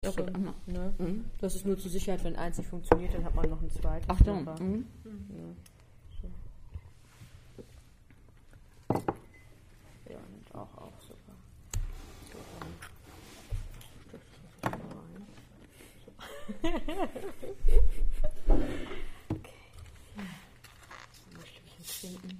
Ja, gut, Ne? Das ist nur zur Sicherheit, wenn eins nicht funktioniert, dann hat man noch ein zweites. Ach so. Ja, so. Ja, und auch super. So, dann stößt das mal rein. So. Okay. Mal Stückchen finden.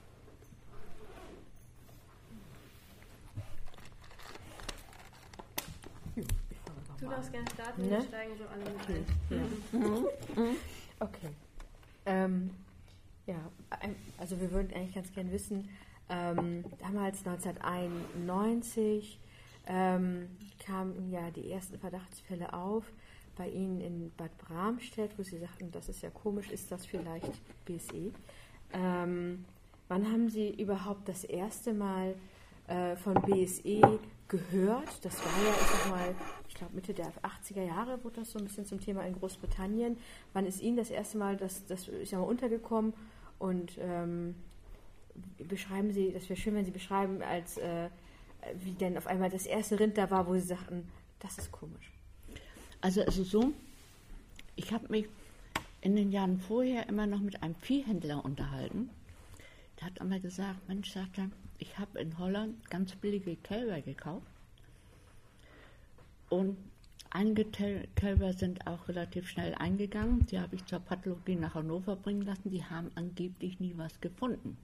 Du darfst gerne starten, wir steigen so alle mit ein. Okay. Also wir würden eigentlich ganz gern wissen, damals 1991 kamen ja die ersten Verdachtsfälle auf bei Ihnen in Bad Bramstedt, wo Sie sagten, das ist ja komisch, ist das vielleicht BSE? Wann haben Sie überhaupt das erste Mal von BSE gehört? Das war ja, ich glaube Mitte der 80er Jahre wurde das so ein bisschen zum Thema in Großbritannien. Wann ist Ihnen das erste Mal das ist ja mal untergekommen? Und beschreiben Sie, das wäre schön, wenn Sie beschreiben, als wie denn auf einmal das erste Rind da war, wo Sie sagten, das ist komisch. Also es ist so, ich habe mich in den Jahren vorher immer noch mit einem Viehhändler unterhalten. Der hat einmal gesagt, Mensch, sagt er, ich habe in Holland ganz billige Kälber gekauft. Und einige Kälber sind auch relativ schnell eingegangen. Die habe ich zur Pathologie nach Hannover bringen lassen. Die haben angeblich nie was gefunden.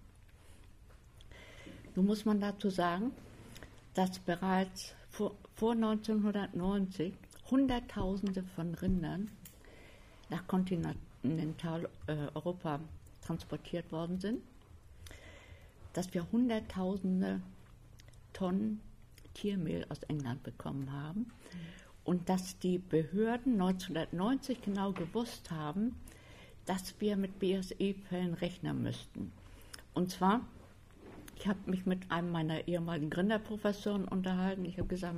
Nun muss man dazu sagen, dass bereits vor 1990 Hunderttausende von Rindern nach Kontinentaleuropa transportiert worden sind, dass wir Hunderttausende Tonnen Tiermehl aus England bekommen haben und dass die Behörden 1990 genau gewusst haben, dass wir mit BSE-Fällen rechnen müssten. Und zwar, ich habe mich mit einem meiner ehemaligen Rinderprofessoren unterhalten. Ich habe gesagt,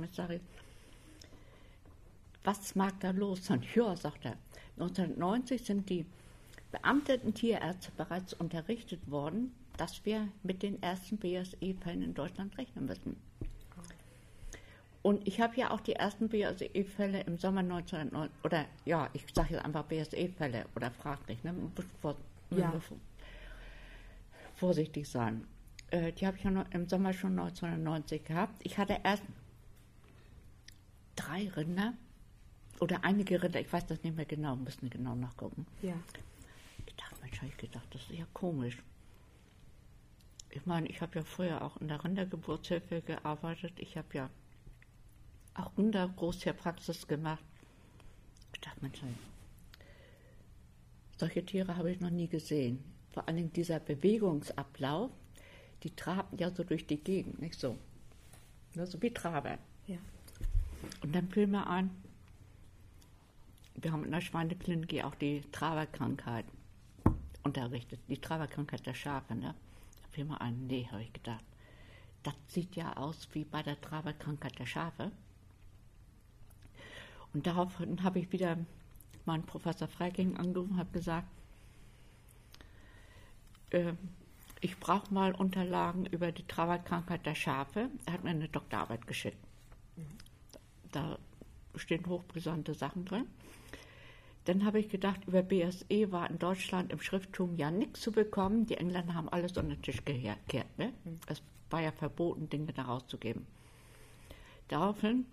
was mag da los sein? Ja, sagt er, 1990 sind die beamteten Tierärzte bereits unterrichtet worden, dass wir mit den ersten BSE-Fällen in Deutschland rechnen müssen. Und ich habe ja auch die ersten BSE-Fälle im Sommer 1990, oder ja, ich sage jetzt einfach BSE-Fälle oder fraglich, ne? Vorsichtig sein. Die habe ich ja im Sommer schon 1990 gehabt. Ich hatte erst 3 Rinder oder einige Rinder, ich weiß das nicht mehr genau, müssen genau nachgucken. Ja. Habe ich gedacht, das ist ja komisch. Ich meine, ich habe ja vorher auch in der Rindergeburtshilfe gearbeitet. Ich habe ja auch Rindergroßtierpraxis gemacht. Ich dachte, Mensch, solche Tiere habe ich noch nie gesehen. Vor allem dieser Bewegungsablauf, die traben ja so durch die Gegend, nicht so. Nur so wie Traber. Ja. Und dann fiel mir ein, wir haben in der Schweineklinik auch die Traberkrankheit unterrichtet, die Traberkrankheit der Schafe, ne? Da fiel mir ein, nee, habe ich gedacht, das sieht ja aus wie bei der Traberkrankheit der Schafe. Und daraufhin habe ich wieder meinen Professor Freiging angerufen und habe gesagt, ich brauche mal Unterlagen über die Traberkrankheit der Schafe. Er hat mir eine Doktorarbeit geschickt. Da stehen hochbrisante Sachen drin. Dann habe ich gedacht, über BSE war in Deutschland im Schrifttum ja nichts zu bekommen. Die Engländer haben alles unter den Tisch gekehrt. Ne? Es war ja verboten, Dinge da rauszugeben. Daraufhin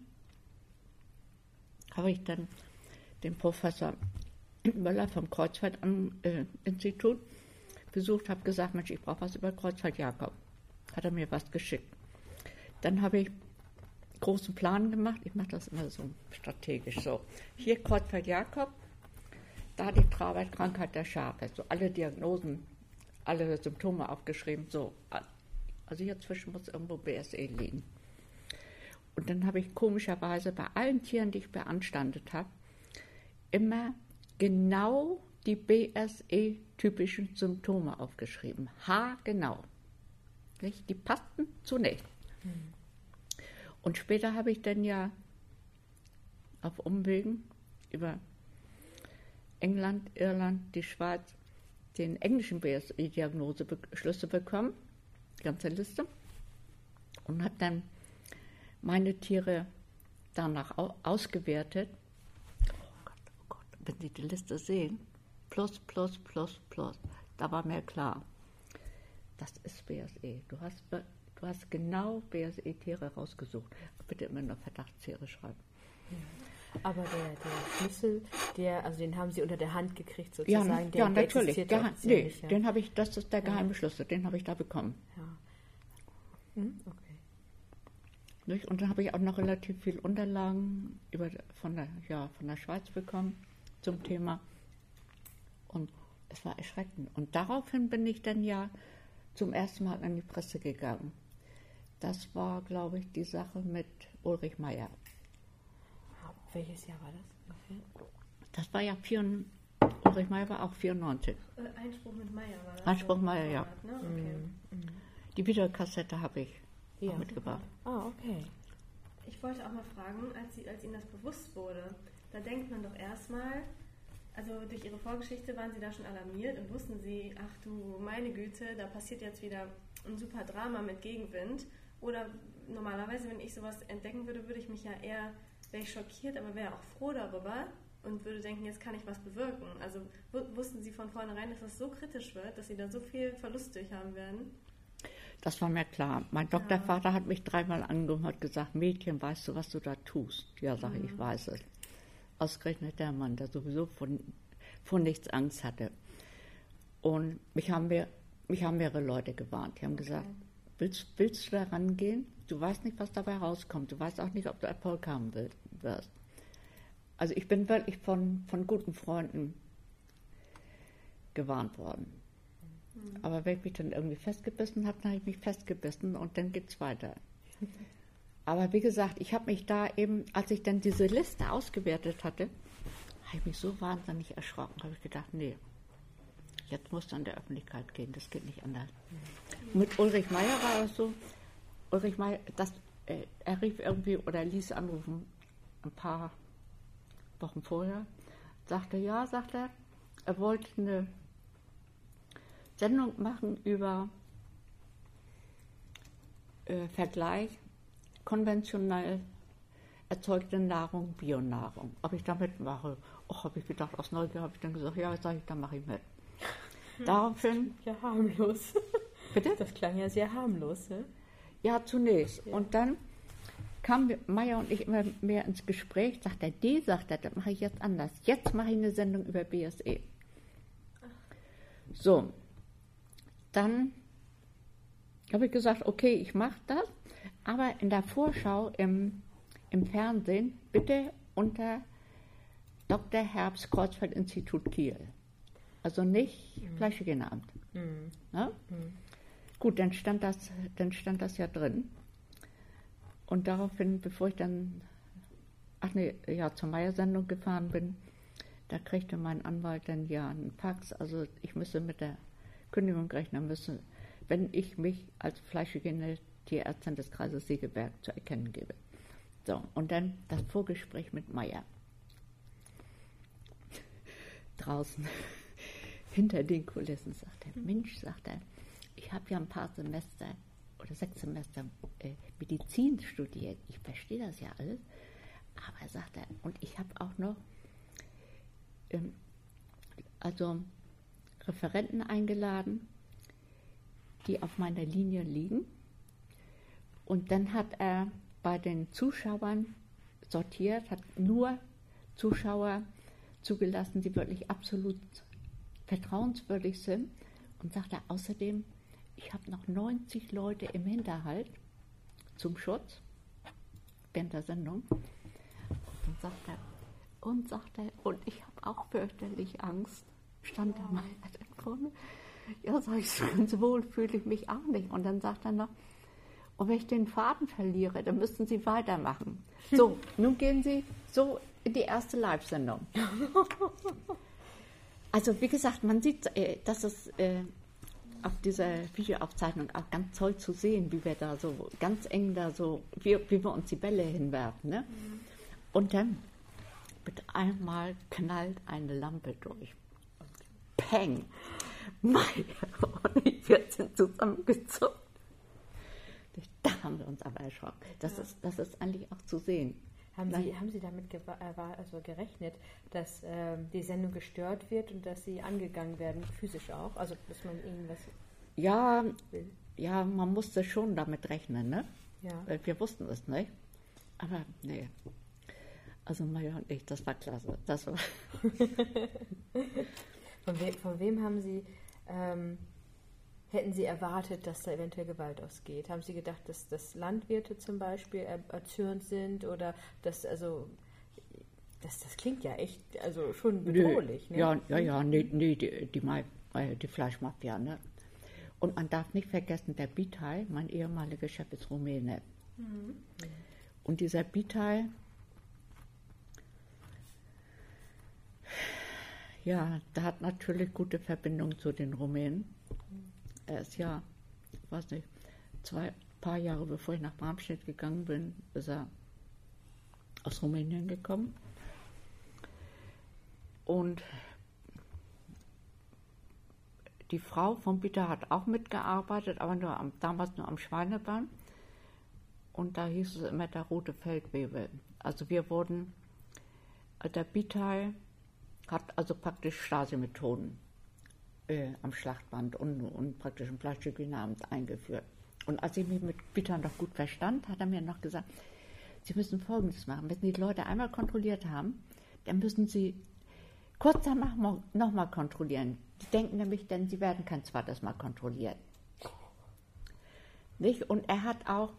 habe ich dann den Professor Möller vom Kreuzfeld-Institut besucht, habe gesagt, Mensch, ich brauche was über Kreuzfeld-Jakob. Hat er mir was geschickt. Dann habe ich großen Plan gemacht. Ich mache das immer so strategisch so. Hier Kreuzfeld-Jakob, da die Traberkrankheit der Schafe. So alle Diagnosen, alle Symptome aufgeschrieben. So. Also hier zwischen muss irgendwo BSE liegen. Und dann habe ich komischerweise bei allen Tieren, die ich beanstandet habe, immer genau die BSE-typischen Symptome aufgeschrieben. Haargenau. Die passten zunächst. Und später habe ich dann ja auf Umwegen über England, Irland, die Schweiz den englischen BSE-Diagnosebeschlüsse bekommen, die ganze Liste, und habe dann meine Tiere danach ausgewertet wenn Sie die Liste sehen, plus, plus, plus, plus, da war mir klar, das ist BSE. Du hast genau BSE-Tiere rausgesucht. Bitte immer noch Verdachtstiere schreiben. Ja. Aber der Schlüssel, den haben Sie unter der Hand gekriegt sozusagen. Ja, natürlich. Den habe ich, das ist der geheime Schlüssel, den habe ich da bekommen. Ja. Okay. Und dann habe ich auch noch relativ viel Unterlagen von der Schweiz bekommen zum Thema. Und es war erschreckend. Und daraufhin bin ich dann ja zum ersten Mal an die Presse gegangen. Das war, glaube ich, die Sache mit Ulrich Meier. Welches Jahr war das? Okay. Das war ja Ulrich Meier war auch 94. Einspruch mit Meier war das? Einspruch Meier, ja. Ne? Okay. Die Videokassette habe ich auch mitgebracht. Okay. Ich wollte auch mal fragen, als Ihnen das bewusst wurde, da denkt man doch erstmal, also durch Ihre Vorgeschichte waren Sie da schon alarmiert und wussten Sie, ach du meine Güte, da passiert jetzt wieder ein super Drama mit Gegenwind. Oder normalerweise, wenn ich sowas entdecken würde, wäre ich schockiert, aber wäre auch froh darüber und würde denken, jetzt kann ich was bewirken. Also wussten Sie von vornherein, dass das so kritisch wird, dass Sie da so viel Verlust durch haben werden? Das war mir klar. Mein Doktorvater hat mich 3-mal angerufen und hat gesagt, Mädchen, weißt du, was du da tust? Ja, sage ich, weiß es. Ausgerechnet der Mann, der sowieso von nichts Angst hatte. Und mich haben mehrere Leute gewarnt. Die haben gesagt, willst du da rangehen? Du weißt nicht, was dabei rauskommt. Du weißt auch nicht, ob du Erfolg haben wirst. Also ich bin wirklich von guten Freunden gewarnt worden. Aber wenn ich mich dann irgendwie festgebissen habe, dann habe ich mich festgebissen und dann geht es weiter. Aber wie gesagt, ich habe mich da eben, als ich dann diese Liste ausgewertet hatte, habe ich mich so wahnsinnig erschrocken. Habe ich gedacht, nee, jetzt musst du an der Öffentlichkeit gehen, das geht nicht anders. Mit Ulrich Meier war es so, Ulrich Meier, er rief irgendwie oder ließ anrufen ein paar Wochen vorher, sagte, er wollte eine Sendung machen über Vergleich konventionell erzeugte Nahrung, Bionahrung. Ob ich da mitmache? Habe ich gedacht, aus Neugier habe ich dann gesagt, ja, dann mache ich mit. Daraufhin... Ja, harmlos. Bitte? Das klang ja sehr harmlos, ne? Ja, zunächst. Ja. Und dann kamen Meier und ich immer mehr ins Gespräch, sagt er, das mache ich jetzt anders. Jetzt mache ich eine Sendung über BSE. So, dann habe ich gesagt, okay, ich mache das, aber in der Vorschau im Fernsehen bitte unter Dr. Herbst Kreuzfeld-Institut Kiel. Also nicht Fleischhygieneamt. Ja? Gut, dann stand das ja drin. Und daraufhin, bevor ich dann zur Meier-Sendung gefahren bin, da kriegte mein Anwalt dann ja einen Fax. Also ich müsste mit der Kündigung rechnen müssen, wenn ich mich als Fleischhygiene-Tierärztin des Kreises Segeberg zu erkennen gebe. So, und dann das Vorgespräch mit Meier. Draußen, hinter den Kulissen, sagt er, Mensch, ich habe ja ein paar Semester oder 6 Semester Medizin studiert. Ich verstehe das ja alles. Aber, sagt er, und ich habe auch noch Referenten eingeladen, die auf meiner Linie liegen. Und dann hat er bei den Zuschauern sortiert, hat nur Zuschauer zugelassen, die wirklich absolut vertrauenswürdig sind. Und sagt er außerdem, ich habe noch 90 Leute im Hinterhalt zum Schutz während der Sendung. Und und ich habe auch fürchterlich Angst. Stand da mal vorne. Ja, sag ich, so ganz wohl fühle ich mich auch nicht. Und dann sagt er noch, und wenn ich den Faden verliere, dann müssen Sie weitermachen. So, nun gehen Sie so in die erste Live-Sendung. Also wie gesagt, man sieht, dass es auf dieser Videoaufzeichnung auch ganz toll zu sehen, wie wir da so ganz eng da so, wie wir uns die Bälle hinwerfen. Ne? Und dann mit einmal knallt eine Lampe durch. Peng! Meier und ich, wir sind zusammengezuckt. Da haben wir uns aber erschrocken. Das ist eigentlich auch zu sehen. Haben Sie damit gerechnet, dass die Sendung gestört wird und dass Sie angegangen werden, physisch auch? Also, dass man irgendwas will? Ja, man musste schon damit rechnen, ne? Ja. Wir wussten es nicht. Aber nee. Also Maja und ich, das war klasse. Das war Von wem haben Sie, hätten Sie erwartet, dass da eventuell Gewalt ausgeht? Haben Sie gedacht, dass Landwirte zum Beispiel erzürnt sind oder das klingt ja echt, also schon bedrohlich, nee, ne? Die Fleischmafia, ne? Und man darf nicht vergessen, der Bitay, mein ehemaliger Chef, ist Rumäne. Mhm. Und dieser Bitay, ja, der hat natürlich gute Verbindungen zu den Rumänen. Er ist ja, weiß nicht, paar Jahre bevor ich nach Bramstedt gegangen bin, ist er aus Rumänien gekommen. Und die Frau von Bitay hat auch mitgearbeitet, aber damals nur am Schweinebein. Und da hieß es immer der rote Feldwebel. Also der Bitay hat also praktisch Stasi-Methoden am Schlachtband und praktisch im Fleischhygieneamt eingeführt. Und als ich mich mit Bitay noch gut verstand, hat er mir noch gesagt, Sie müssen Folgendes machen. Wenn Sie die Leute einmal kontrolliert haben, dann müssen Sie kurz danach nochmal kontrollieren. Die denken nämlich, denn sie werden kein zweites Mal kontrolliert. Nicht? Und er hat auch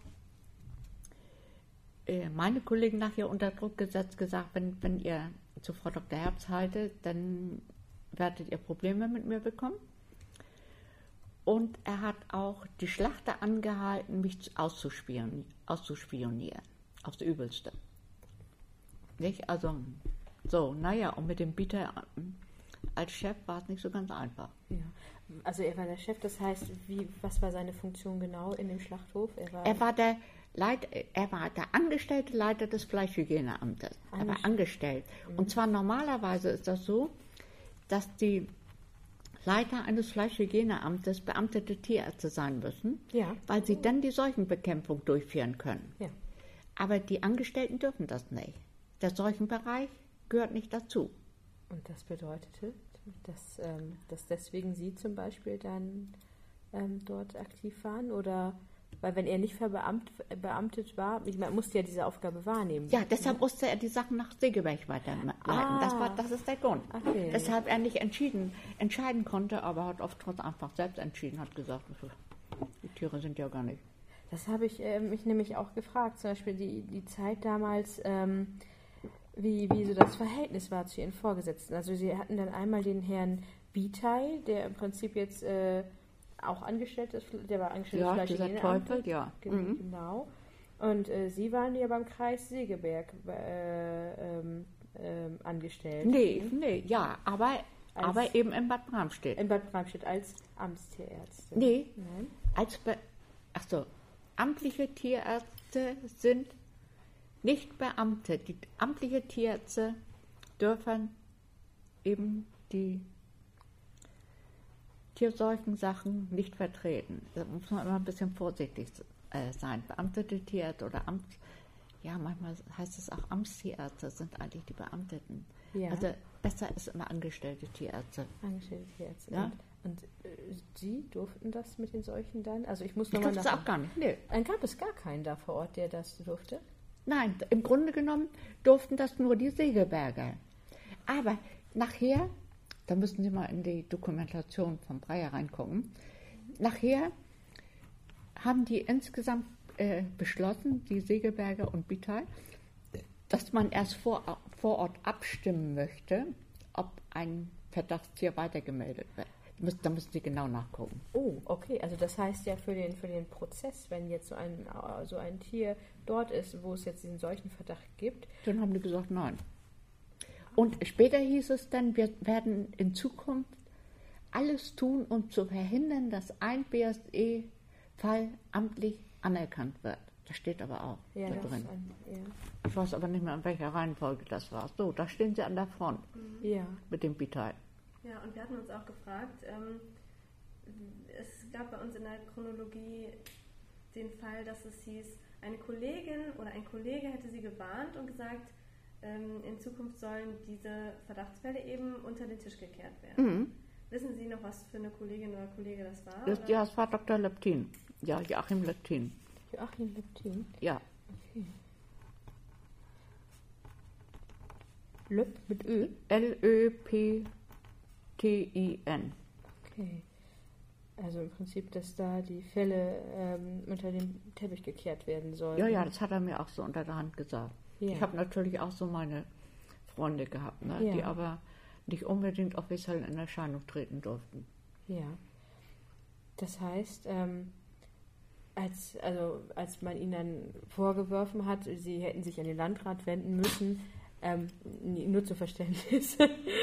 meine Kollegen nachher unter Druck gesetzt, gesagt, wenn ihr zu Frau Dr. Herbst haltet, dann werdet ihr Probleme mit mir bekommen. Und er hat auch die Schlachter angehalten, mich auszuspionieren. Aufs Übelste. Nicht? Also, so, naja, und mit dem Bitay als Chef war es nicht so ganz einfach. Ja. Also er war der Chef, das heißt, was war seine Funktion genau in dem Schlachthof? Er war der angestellte Leiter des Fleischhygieneamtes. Er war angestellt. Mhm. Und zwar normalerweise ist das so, dass die Leiter eines Fleischhygieneamtes beamtete Tierärzte sein müssen, weil sie dann die Seuchenbekämpfung durchführen können. Ja. Aber die Angestellten dürfen das nicht. Der Seuchenbereich gehört nicht dazu. Und das bedeutete, dass deswegen Sie zum Beispiel dann dort aktiv waren? Oder weil wenn er nicht verbeamtet war, man musste ja diese Aufgabe wahrnehmen. Ja, deshalb musste er die Sachen nach Segeberg weiterleiten. Das ist der Grund. Okay. Deshalb er nicht entscheiden konnte, aber hat oft trotzdem einfach selbst entschieden, hat gesagt, die Tiere sind ja gar nicht. Das habe ich mich nämlich auch gefragt, zum Beispiel die Zeit damals, wie so das Verhältnis war zu Ihren Vorgesetzten. Also Sie hatten dann einmal den Herrn Bitay, der im Prinzip jetzt auch angestellt ist, der war angestellt im Fleischhygieneamt. Teufel, ja. Genau. Und Sie waren ja beim Kreis Segeberg angestellt. Nee, ja, aber eben in Bad Bramstedt. In Bad Bramstedt als Amtstierärztin. Nee, amtliche Tierärzte sind nicht Beamte. Die amtliche Tierärzte dürfen eben die Tierseuchensachen nicht vertreten. Da muss man immer ein bisschen vorsichtig sein. Beamtete Tierärzte oder manchmal heißt es auch Amtstierärzte, sind eigentlich die Beamteten. Ja. Also besser ist immer angestellte Tierärzte. Angestellte Tierärzte. Ja? Und Sie durften das mit den Seuchen dann? Also ich muss nochmal nach... Das auch gar nicht, nee. Dann gab es gar keinen da vor Ort, der das durfte? Nein, im Grunde genommen durften das nur die Segeberger. Aber nachher, da müssen Sie mal in die Dokumentation von Breyer reingucken, nachher haben die insgesamt beschlossen, die Segeberger und Bitay, dass man erst vor Ort abstimmen möchte, ob ein Verdachtstier weitergemeldet wird. Da müssen Sie genau nachgucken. Oh, okay. Also das heißt ja für den Prozess, wenn jetzt so ein Tier dort ist, wo es jetzt diesen solchen Verdacht gibt. Dann haben die gesagt, nein. Und später hieß es dann, wir werden in Zukunft alles tun, um zu verhindern, dass ein BSE-Fall amtlich anerkannt wird. Das steht aber auch da drin. Ich weiß aber nicht mehr, in welcher Reihenfolge das war. So, da stehen Sie an der Front mit dem Bitay. Ja, und wir hatten uns auch gefragt, es gab bei uns in der Chronologie den Fall, dass es hieß, eine Kollegin oder ein Kollege hätte sie gewarnt und gesagt, in Zukunft sollen diese Verdachtsfälle eben unter den Tisch gekehrt werden. Mhm. Wissen Sie noch, was für eine Kollegin oder Kollege das war? Ja, es war Dr. Leptin. Ja, Joachim Leptin. Joachim Leptin? Ja. Okay. Löp mit Ö? L-Ö-P-T-I-N. Okay. Also im Prinzip, dass da die Fälle unter den Teppich gekehrt werden sollen. Ja, das hat er mir auch so unter der Hand gesagt. Ja. Ich habe natürlich auch so meine Freunde gehabt, ne, Ja. die aber nicht unbedingt offiziell in Erscheinung treten durften. Ja. Das heißt, als man ihnen dann vorgeworfen hat, sie hätten sich an den Landrat wenden müssen, nur zu Verständnis,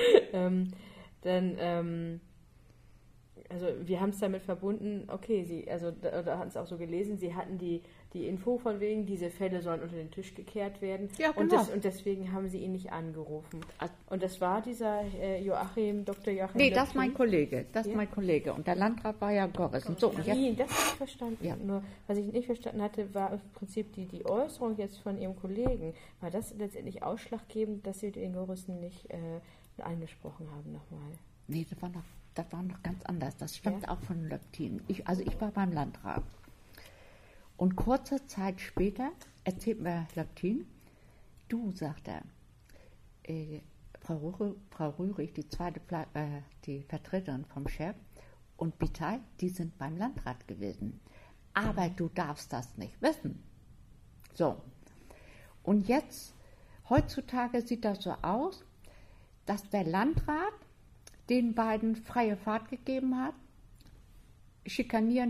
dann, also wir haben es damit verbunden, okay, da hatten es auch so gelesen, sie hatten die Info von wegen, diese Fälle sollen unter den Tisch gekehrt werden. Ja, genau. Und deswegen haben sie ihn nicht angerufen. Und das war dieser Dr. Joachim Nee, das ist Leptin. mein Kollege. Das ist Ja. mein Kollege. Und der Landrat war ja Gorrissen. So, und jetzt, Nee, das habe ich verstanden. Ja. Nur, was ich nicht verstanden hatte, war im Prinzip die Äußerung jetzt von Ihrem Kollegen. War das letztendlich ausschlaggebend, dass Sie den Gorrissen nicht angesprochen haben nochmal? nee, das war noch ganz anders. Das stammt auch von Leptin. Ich war beim Landrat. Und kurze Zeit später erzählt mir Leptin, du, sagt er, Frau Rührig, die Vertreterin vom Chef, und Bitay, die sind beim Landrat gewesen. Aber du darfst das nicht wissen. So. Und jetzt, heutzutage sieht das so aus, dass der Landrat den beiden freie Fahrt gegeben hat. Schikanieren.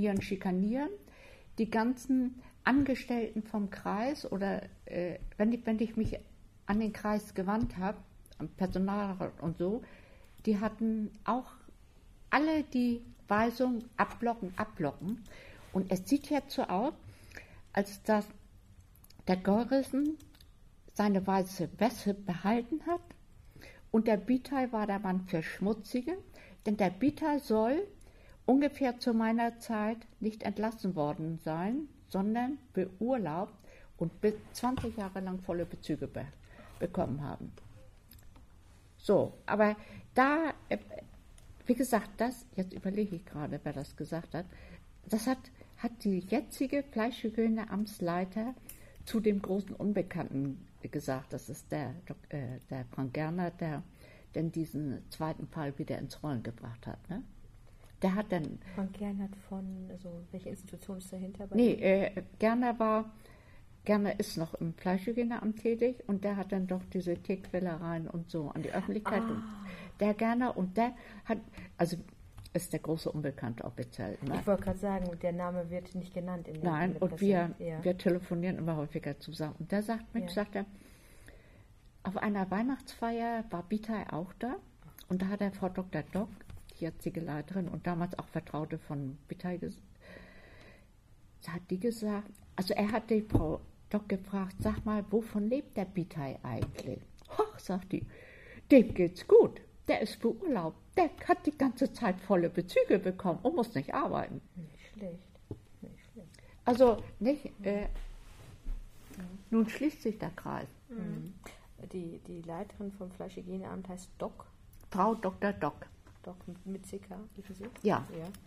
Die ganzen Angestellten vom Kreis oder wenn ich mich an den Kreis gewandt habe, am Personalrat und so, die hatten auch alle die Weisung abblocken. Und es sieht jetzt so aus, als dass der Gorrissen seine weiße Weste behalten hat und der Bitay war der Mann für Schmutzige, denn der Bitay soll ungefähr zu meiner Zeit nicht entlassen worden sein, sondern beurlaubt und bis 20 Jahre lang volle Bezüge bekommen haben. So, aber da, wie gesagt, jetzt überlege ich gerade, wer das gesagt hat, das hat die jetzige Fleischhygieneamtsleiter zu dem großen Unbekannten gesagt. Das ist der Frank Gerner, der denn diesen zweiten Fall wieder ins Rollen gebracht hat. Ne? Der hat dann... Frank Gernert welche Institution ist dahinter? Gerner ist noch im Fleischhygieneamt tätig und der hat dann doch diese Tierquälereien und so an die Öffentlichkeit. Und der Gerner und der hat, also ist der große Unbekannte offiziell. Ne? Ich wollte gerade sagen, der Name wird nicht genannt. Nein, und wir telefonieren immer häufiger zusammen. Und der sagt, sagt er, auf einer Weihnachtsfeier war Bitay auch da und da hat er Frau Dr. Dock, die jetzige Leiterin und damals auch Vertraute von Bitay, hat die gesagt, also er hat die Frau Dock gefragt, sag mal, wovon lebt der Bitay eigentlich? Hoch, sagt die, dem geht's gut, der ist beurlaubt, der hat die ganze Zeit volle Bezüge bekommen und muss nicht arbeiten. Nicht schlecht. Also, nicht, nun schließt sich der Kreis. Mhm. Die Leiterin vom Fleischhygieneamt heißt Dock. Frau Dr. Dock. Dock mit CK, wissen Sie? Ja.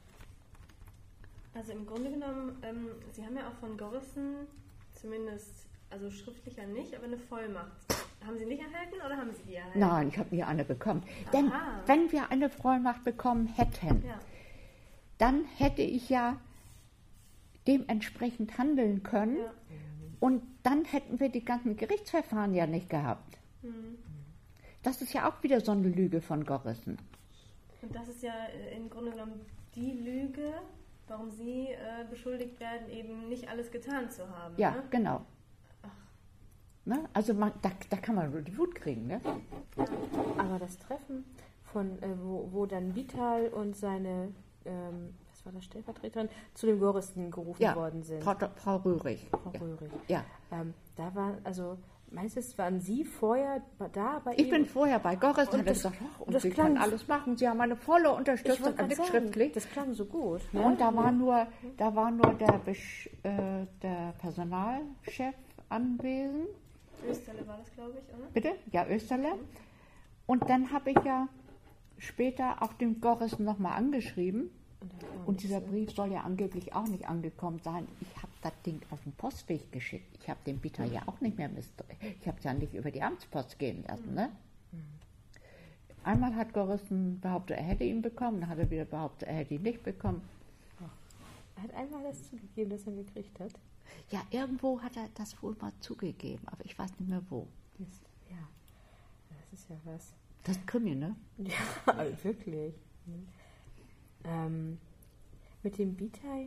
Also im Grunde genommen, Sie haben ja auch von Gorrissen zumindest, also schriftlicher nicht, aber eine Vollmacht. Haben Sie nicht erhalten oder haben Sie die erhalten? Nein, ich habe nie eine bekommen. Aha. Denn wenn wir eine Vollmacht bekommen hätten, dann hätte ich ja dementsprechend handeln können und dann hätten wir die ganzen Gerichtsverfahren ja nicht gehabt. Mhm. Das ist ja auch wieder so eine Lüge von Gorrissen. Und das ist ja im Grunde genommen die Lüge, warum Sie beschuldigt werden, eben nicht alles getan zu haben. Ja, ne? genau. Ne? Also da kann man nur die Wut kriegen. Ne? Aber das Treffen von, wo dann Bitay und seine, was war das, Stellvertreterin, zu den Gorrissen gerufen worden sind. Frau Rührig. Frau Rührig. Ja. Da war, also Meinst du, waren Sie vorher da bei ihm? Ich bin vorher bei Goris und hat das- gesagt, ach, und das Sie klang- können alles machen. Sie haben eine volle Ich Unterstützung, wollte gerade nichts sagen, schriftlich. das klang so gut. Ne? Und da war nur der Personalchef anwesend. Österle war das, glaube ich, oder? Bitte? Ja, Österle. Und dann habe ich ja später auch den Goris nochmal angeschrieben. Und dieser Brief soll ja angeblich auch nicht angekommen sein. Ich habe das Ding auf den Postweg geschickt. Ich habe den Bieter ja auch nicht mehr ich habe es ja nicht über die Amtspost gehen lassen. Ne? Einmal hat Gorissen behauptet, er hätte ihn bekommen. Dann hat er wieder behauptet, er hätte ihn nicht bekommen. Er hat einmal das zugegeben, dass er ihn gekriegt hat. Ja, irgendwo hat er das wohl mal zugegeben, aber ich weiß nicht mehr wo. Ja, das ist ja was. Das ist Krimi, ne? Ja, wirklich. Mit dem Bitai,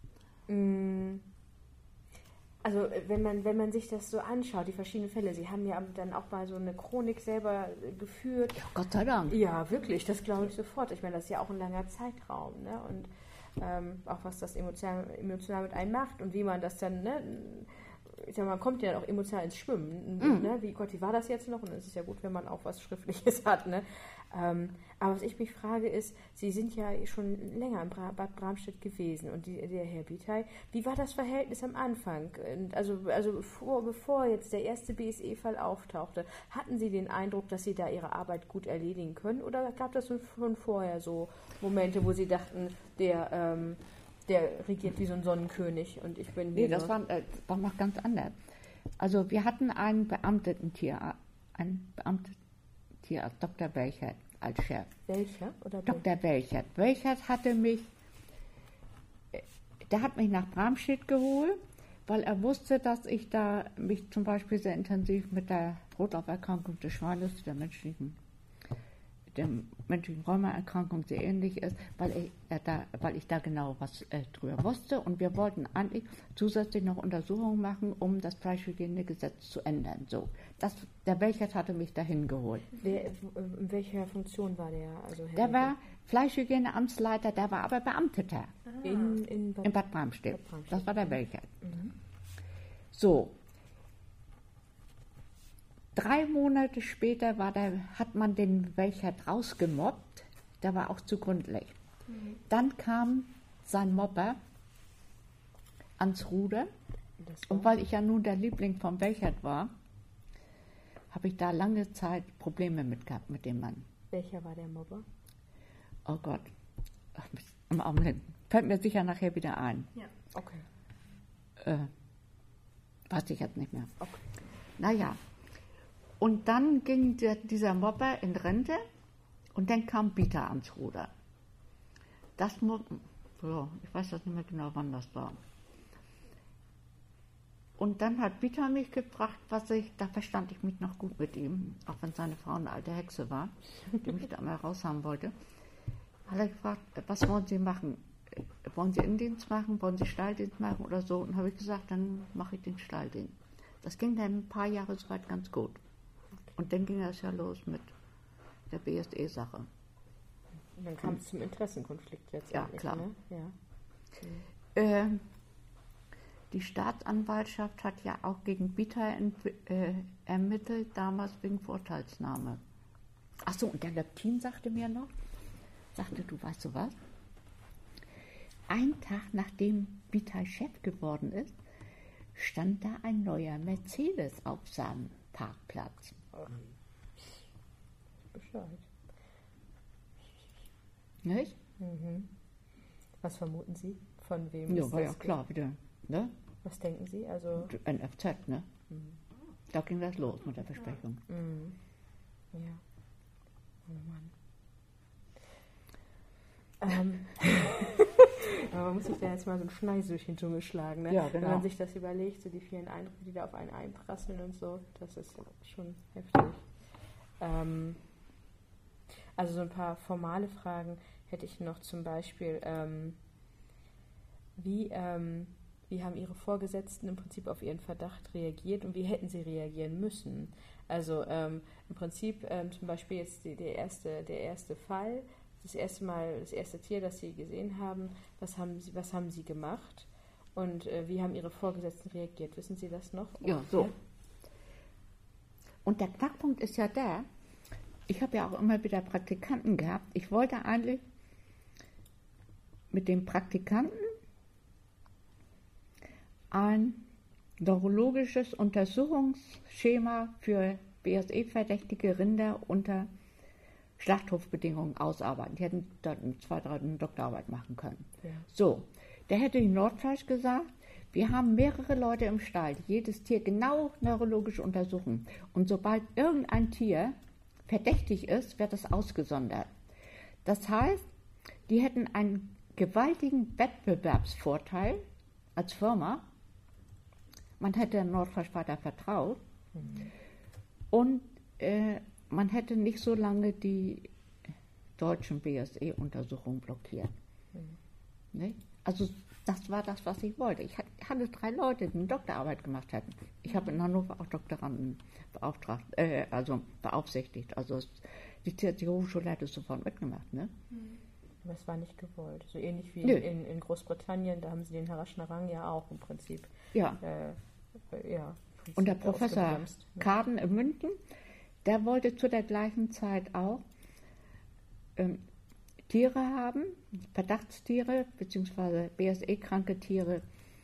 also wenn man sich das so anschaut, die verschiedenen Fälle, Sie haben ja dann auch mal so eine Chronik selber geführt. Ja, Gott sei Dank. Ja, wirklich, das glaube ich sofort. Ich meine, das ist ja auch ein langer Zeitraum, ne? Und auch was das emotional mit einem macht und wie man das dann, ne? Ich sag mal, man kommt ja auch emotional ins Schwimmen. Ne? Wie Gott, wie war das jetzt noch? Und es ist ja gut, wenn man auch was Schriftliches hat. Ne? Aber was ich mich frage ist, Sie sind ja schon länger in Bad Bramstedt gewesen und der Herr Bitai, wie war das Verhältnis am Anfang? Also bevor jetzt der erste BSE-Fall auftauchte, hatten Sie den Eindruck, dass Sie da Ihre Arbeit gut erledigen können? Oder gab das schon vorher so Momente, wo Sie dachten, der regiert wie so ein Sonnenkönig und ich bin hier. Nee, das war noch ganz anders. Also wir hatten einen beamteten Tierarzt, Dr. Welchert als Chef. Welcher? Oder Dr. Welchert. Welchert hatte mich nach Bramstedt geholt, weil er wusste, dass ich da mich zum Beispiel sehr intensiv mit der Rotlauferkrankung des Schweines, der menschlichen Rheumaerkrankung sehr ähnlich ist, weil ich da genau was drüber wusste und wir wollten eigentlich zusätzlich noch Untersuchungen machen, um das Fleischhygienegesetz zu ändern. So, der Welchert hatte mich dahin geholt. In welcher Funktion war der? Also Der war Fleischhygieneamtsleiter, der war aber Beamteter in Bad Bramstedt. Das war der Welchert. Mhm. So. 3 Monate später hat man den Welchert rausgemobbt, der war auch zu gründlich. Dann kam sein Mobber ans Ruder und weil ich ja nun der Liebling vom Welchert war, habe ich da lange Zeit Probleme mit gehabt mit dem Mann. Welcher war der Mobber? Oh Gott, im Augenblick fällt mir sicher nachher wieder ein. Ja. Okay. Weiß ich jetzt nicht mehr. Okay. Naja. Und dann ging dieser Mobber in Rente und dann kam Bieter ans Ruder. Ich weiß jetzt nicht mehr genau, wann das war. Und dann hat Bieter mich gefragt, da verstand ich mich noch gut mit ihm, auch wenn seine Frau eine alte Hexe war, die mich da mal raushaben wollte. Hat er gefragt, was wollen Sie machen? Wollen Sie Innendienst machen? Wollen Sie Stalldienst machen oder so? Und habe ich gesagt, dann mache ich den Stalldienst. Das ging dann ein paar Jahre soweit ganz gut. Und dann ging das ja los mit der BSE-Sache. Und dann kam es zum Interessenkonflikt letztendlich. Ja, klar. Ne? Ja. Die Staatsanwaltschaft hat ja auch gegen Bieter ermittelt, damals wegen Vorteilsnahme. Achso, und der Leptin sagte, du, weißt du was? Ein Tag nachdem Bieter Chef geworden ist, stand da ein neuer Mercedes auf seinem Parkplatz. Bescheid. Nicht? Mhm. Was vermuten Sie? Von wem? Ja, ist war das ja klar wieder. Ne? Was denken Sie? Also NFZ, ne? Da ging das los mit der Versprechung. ja. Oh Mann. Aber man muss sich da jetzt mal so einen Schneis durch den Dschungel schlagen, ne? Ja, genau. Wenn man sich das überlegt, so die vielen Eindrücke, die da auf einen einprasseln und so, das ist schon heftig. Also so ein paar formale Fragen hätte ich noch, zum Beispiel, wie haben Ihre Vorgesetzten im Prinzip auf Ihren Verdacht reagiert und wie hätten sie reagieren müssen? Also im Prinzip zum Beispiel jetzt der erste Fall, das erste Tier, das Sie gesehen haben, was haben Sie gemacht und wie haben Ihre Vorgesetzten reagiert? Wissen Sie das noch? Ja, so. Und der Knackpunkt ist ja der, ich habe ja auch immer wieder Praktikanten gehabt. Ich wollte eigentlich mit dem Praktikanten ein neurologisches Untersuchungsschema für BSE-verdächtige Rinder unter Schlachthofbedingungen ausarbeiten. Die hätten dort 2, 3 eine Doktorarbeit machen können. Ja. So, da hätte die Nordfleisch gesagt, wir haben mehrere Leute im Stall, die jedes Tier genau neurologisch untersuchen. Und sobald irgendein Tier verdächtig ist, wird das ausgesondert. Das heißt, die hätten einen gewaltigen Wettbewerbsvorteil als Firma. Man hätte der Nordfleisch weiter vertraut. Und man hätte nicht so lange die deutschen BSE-Untersuchungen blockiert. Ne? Also das war das, was ich wollte. Ich hatte 3 Leute, die eine Doktorarbeit gemacht hatten. Ich habe in Hannover auch Doktoranden beaufsichtigt. Also die Hochschule hat es sofort mitgemacht. Ne? Aber es war nicht gewollt. So ähnlich wie Nö. in Großbritannien, da haben sie den Harashnarang ja auch im Prinzip. Ja. Und der Professor ausgebremst, ne? Kaden in München, der wollte zu der gleichen Zeit auch Tiere haben, Verdachtstiere bzw. BSE-kranke Tiere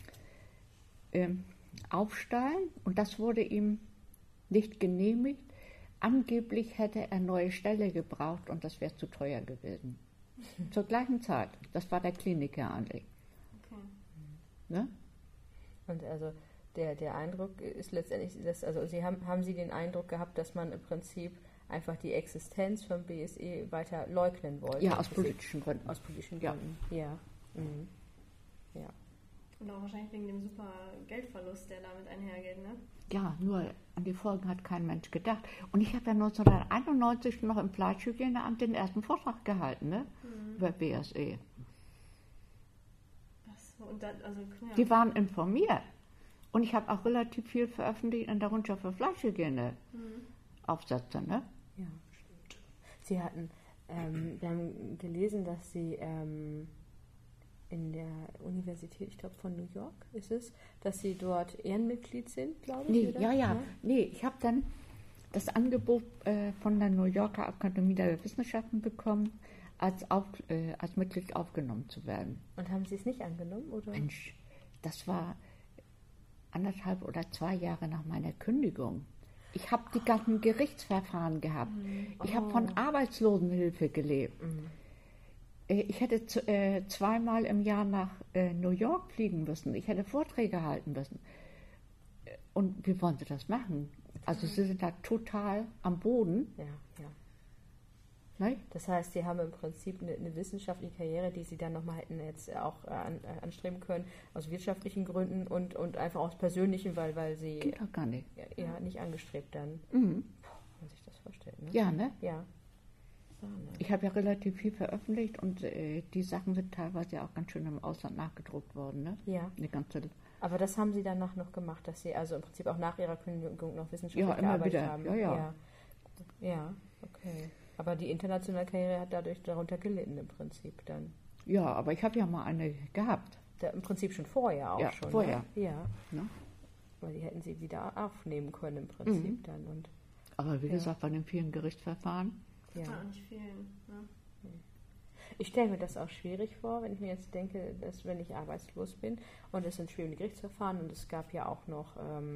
aufstallen, und das wurde ihm nicht genehmigt. Angeblich hätte er neue Ställe gebraucht und das wäre zu teuer gewesen. Zur gleichen Zeit. Das war der Kliniker eigentlich. Okay. Ne? Und also der Eindruck ist letztendlich, also haben Sie den Eindruck gehabt, dass man im Prinzip einfach die Existenz von BSE weiter leugnen wollte? Ja, aus politischen Gründen. Aus politischen Ja. Gründen. Ja. Mhm. Ja. Und auch wahrscheinlich wegen dem super Geldverlust, der damit einhergeht, ne? Ja, nur an die Folgen hat kein Mensch gedacht. Und ich habe ja 1991 noch im Fleischhygieneamt den ersten Vortrag gehalten, ne? Über BSE. Und dann, also, ja. Die waren informiert. Und ich habe auch relativ viel veröffentlicht in der Rundschau für Fleischhygiene Aufsätze, ne? Ja, stimmt. Sie hatten, wir haben gelesen, dass Sie in der Universität, ich glaube von New York ist es, dass Sie dort Ehrenmitglied sind, glaube ich. Nee, oder? ja. Nee, ich habe dann das Angebot von der New Yorker Akademie der Wissenschaften bekommen, als Mitglied aufgenommen zu werden. Und haben Sie es nicht angenommen, oder? Mensch, das war 1,5 oder 2 Jahre nach meiner Kündigung. Ich habe die ganzen Gerichtsverfahren gehabt. Ich habe von Arbeitslosenhilfe gelebt. Ich hätte 2-mal im Jahr nach New York fliegen müssen. Ich hätte Vorträge halten müssen. Und wie wollen Sie das machen? Also Sie sind da total am Boden. Ja. Ne? Das heißt, Sie haben im Prinzip eine wissenschaftliche Karriere, die Sie dann nochmal hätten jetzt auch anstreben können, aus wirtschaftlichen Gründen und einfach aus persönlichen, weil Sie Geht doch gar nicht. ja nicht angestrebt dann. Mhm. Wenn man sich das vorstellt, ne? Ja, ne? Ja. Sahne. Ich habe ja relativ viel veröffentlicht und die Sachen sind teilweise ja auch ganz schön im Ausland nachgedruckt worden. Ne? Ja. Eine ganze, Aber das haben Sie danach noch gemacht, dass Sie also im Prinzip auch nach Ihrer Kündigung noch wissenschaftlich Ja, immer gearbeitet wieder. haben. Ja. Ja, okay. Aber die internationale Karriere hat dadurch darunter gelitten im Prinzip dann. ja, aber ich habe ja mal eine gehabt. Im Prinzip schon vorher auch Ja, schon. vorher. Ne? Ja. Ne? Weil die hätten Sie wieder aufnehmen können im Prinzip dann. Und Aber wie Ja. gesagt, bei den vielen Gerichtsverfahren, ja. Kann auch nicht fehlen. Ne? Ich stelle mir das auch schwierig vor, wenn ich mir jetzt denke, dass wenn ich arbeitslos bin und es sind schwierige Gerichtsverfahren und es gab ja auch noch,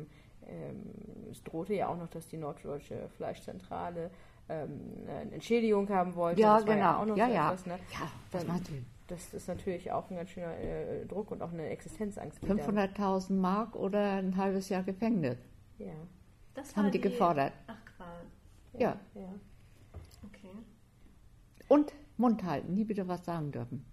es drohte ja auch noch, dass die Norddeutsche Fleischzentrale eine Entschädigung haben wollte. Ja, Das war genau. auch noch Ja, so ja. etwas, ne? ja, was Dann- meinst du? Das ist natürlich auch ein ganz schöner Druck und auch eine Existenzangst. die 500.000 Mark oder ein halbes Jahr Gefängnis, dann- Ja. Das haben war die gefordert. Ach, Qual. Ja. Ja. Okay. Und Mund halten, nie wieder was sagen dürfen.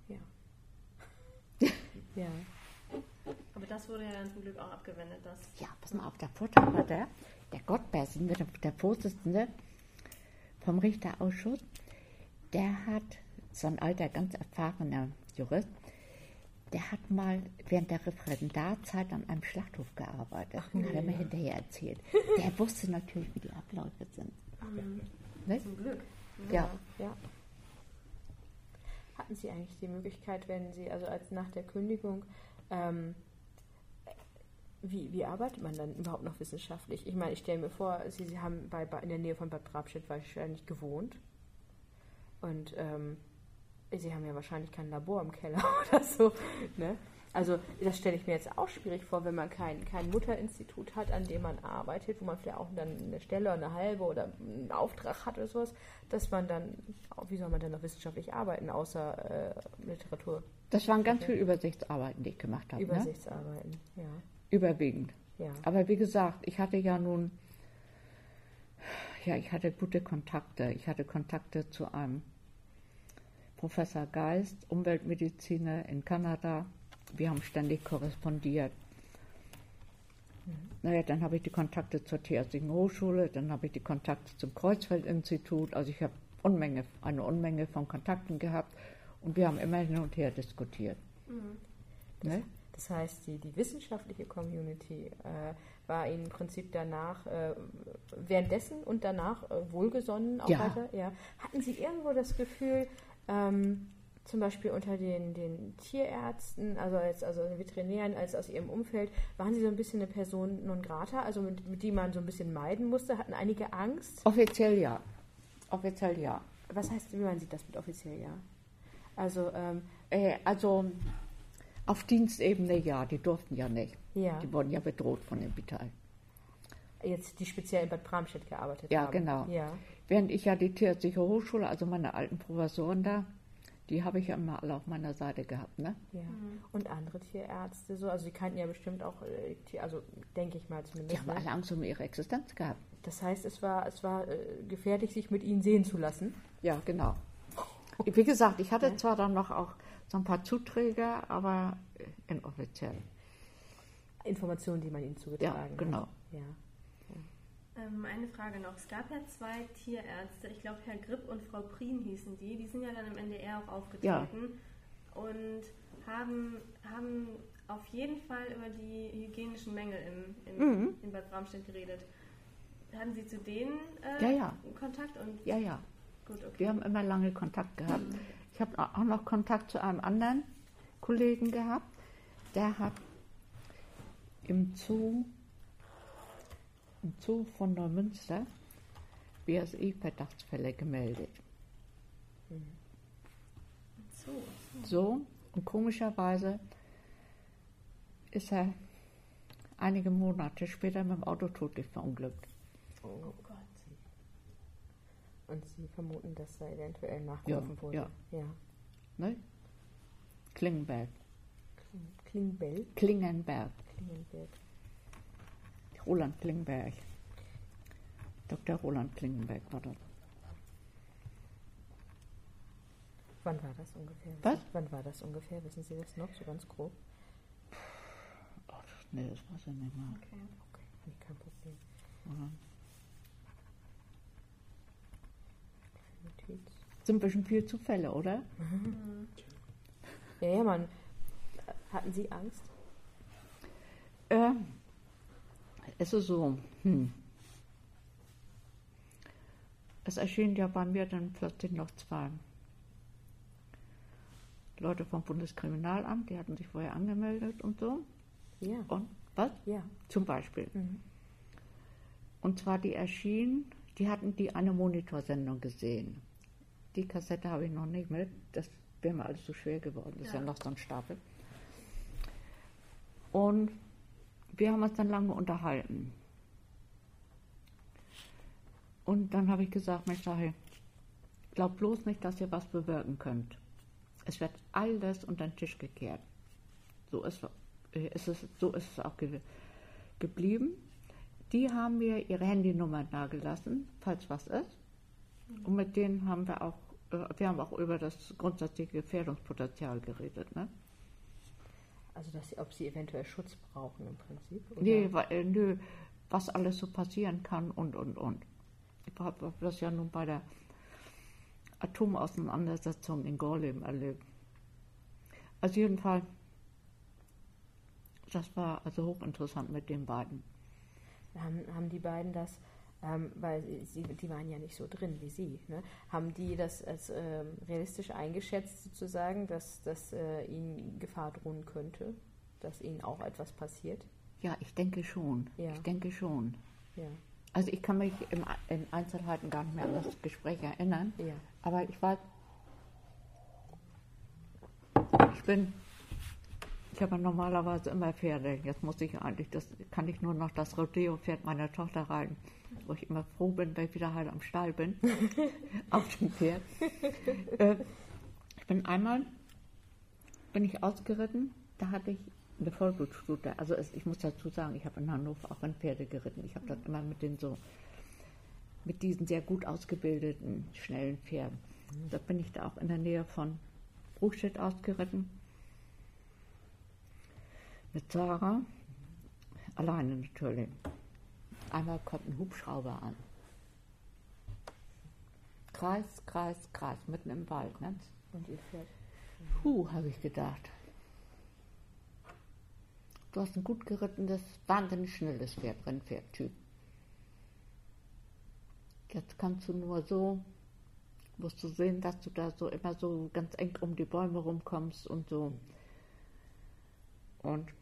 Ja. Aber das wurde ja dann zum Glück auch abgewendet. Das Ja, pass mal auf, der Vortrag war der Gottbersen, der Vorsitzende vom Richterausschuss, der hat, so ein alter, ganz erfahrener Jurist, der hat mal während der Referendarzeit an einem Schlachthof gearbeitet. Hat er mir hinterher erzählt. Der wusste natürlich, wie die Abläufe sind. Ne? zum Glück. Ja. Ja. Hatten Sie eigentlich die Möglichkeit, wenn Sie, also als nach der Kündigung, Wie arbeitet man dann überhaupt noch wissenschaftlich? Ich meine, ich stelle mir vor, Sie haben in der Nähe von Bad Bramstedt wahrscheinlich gewohnt. Und Sie haben ja wahrscheinlich kein Labor im Keller oder so. Ne? Also das stelle ich mir jetzt auch schwierig vor, wenn man kein Mutterinstitut hat, an dem man arbeitet, wo man vielleicht auch dann eine Stelle, eine halbe oder einen Auftrag hat oder sowas, dass man dann, wie soll man dann noch wissenschaftlich arbeiten, außer Literatur? Das waren ganz viele Übersichtsarbeiten, die ich gemacht habe. Übersichtsarbeiten, ja. Überwiegend. Ja. Aber wie gesagt, ich hatte gute Kontakte. Ich hatte Kontakte zu einem Professor Geist, Umweltmediziner in Kanada. Wir haben ständig korrespondiert. Naja, dann habe ich die Kontakte zur Tierärztlichen Hochschule, dann habe ich die Kontakte zum Kreuzfeld-Institut. Also ich habe eine Unmenge von Kontakten gehabt und wir haben immer hin und her diskutiert. Ne? Das heißt, die wissenschaftliche Community war Ihnen im Prinzip danach, währenddessen und danach wohlgesonnen auch weiter? Ja. Hatten Sie irgendwo das Gefühl, zum Beispiel unter den Tierärzten, also Veterinären, als aus Ihrem Umfeld, waren Sie so ein bisschen eine Person non grata, also mit die man so ein bisschen meiden musste? Hatten einige Angst? Offiziell ja. Offiziell ja. Was heißt, wie meinen Sie das mit offiziell ja? Also auf Dienstebene ja, die durften ja nicht. Ja. Die wurden ja bedroht von dem Vital. Jetzt, die speziell in Bad Bramstedt gearbeitet haben. Ja, genau. Ja. Während ich ja die Tierärztliche Hochschule, also meine alten Professoren da, die habe ich ja immer alle auf meiner Seite gehabt, ne? Ja. Und andere Tierärzte so, also die kannten ja bestimmt auch, also denke ich mal zumindest. Die haben alle Angst um ihre Existenz gehabt. Das heißt, es war gefährlich, sich mit ihnen sehen zu lassen. Ja, genau. Wie gesagt, ich hatte zwar dann noch auch so ein paar Zuträger, aber inoffiziell. Informationen, die man ihnen zugetragen hat. Ja, genau. Ja. Eine Frage noch. Es gab ja 2 Tierärzte, ich glaube Herr Gripp und Frau Prien hießen die sind ja dann im NDR auch aufgetreten und haben auf jeden Fall über die hygienischen Mängel in Bad Bramstedt geredet. Hatten Sie zu denen Kontakt? Und Ja. Gut, okay. Wir haben immer lange Kontakt gehabt. Ich habe auch noch Kontakt zu einem anderen Kollegen gehabt, der hat im Zoo von Neumünster BSE-Verdachtsfälle gemeldet. So, und komischerweise ist er einige Monate später mit dem Auto tödlich verunglückt. Oh Gott. Und Sie vermuten, dass da eventuell nachgeholfen wurde? Ja. Ne? Klingenberg. Klingenberg. Roland Klingenberg. Dr. Roland Klingenberg war das. Wann war das ungefähr? Was? Wann war das ungefähr? Wissen Sie das noch, so ganz grob? Nee, das weiß ich nicht mehr. Okay, kein Problem. Sind ein bisschen viel Zufälle, oder? Ja, Mann. Hatten Sie Angst? Es ist so, es erschienen ja bei mir dann plötzlich noch 2 Leute vom Bundeskriminalamt, die hatten sich vorher angemeldet und so. Ja. Und was? Ja. Zum Beispiel. Und zwar die hatten eine Monitorsendung gesehen. Die Kassette habe ich noch nicht mit, das wäre mir alles so schwer geworden, das ist ja noch so ein Stapel. Und wir haben uns dann lange unterhalten. Und dann habe ich gesagt, Mensch, glaub bloß nicht, dass ihr was bewirken könnt. Es wird alles unter den Tisch gekehrt. So ist es auch geblieben. Die haben mir ihre Handynummer dagelassen, falls was ist. Und mit denen haben wir auch über das grundsätzliche Gefährdungspotenzial geredet, ne? Also, ob sie eventuell Schutz brauchen im Prinzip? Oder? Nee, was alles so passieren kann und. Ich habe das ja nun bei der Atomauseinandersetzung in Gorleben erlebt. Also jedenfalls, das war also hochinteressant mit den beiden. Haben die beiden das, weil die waren ja nicht so drin wie Sie, ne? Haben die das als realistisch eingeschätzt sozusagen, dass ihnen Gefahr drohen könnte, dass ihnen auch etwas passiert? Ja, ich denke schon. Ja. Ich denke schon. Ja. Also ich kann mich in Einzelheiten gar nicht mehr an das Gespräch erinnern. Ja. Aber ich weiß, ich habe normalerweise immer Pferde. Jetzt muss ich eigentlich, kann ich nur noch das Rodeo-Pferd meiner Tochter reiten, wo ich immer froh bin, wenn ich wieder halt am Stall bin, auf dem Pferd. Bin ich ausgeritten, da hatte ich eine Vollblutstute. Also ich muss dazu sagen, ich habe in Hannover auch in Pferde geritten. Ich habe das immer mit diesen sehr gut ausgebildeten, schnellen Pferden. Da bin ich da auch in der Nähe von Bruchstedt ausgeritten. Mit Sarah, alleine natürlich. Einmal kommt ein Hubschrauber an. Kreis, Kreis, Kreis, mitten im Wald. Ne? Und ihr Pferd? Habe ich gedacht. Du hast ein gut gerittenes, wahnsinnig schnelles Pferd, Rennpferd-Typ. Jetzt kannst du nur so, musst du sehen, dass du da so immer so ganz eng um die Bäume rumkommst und so. Und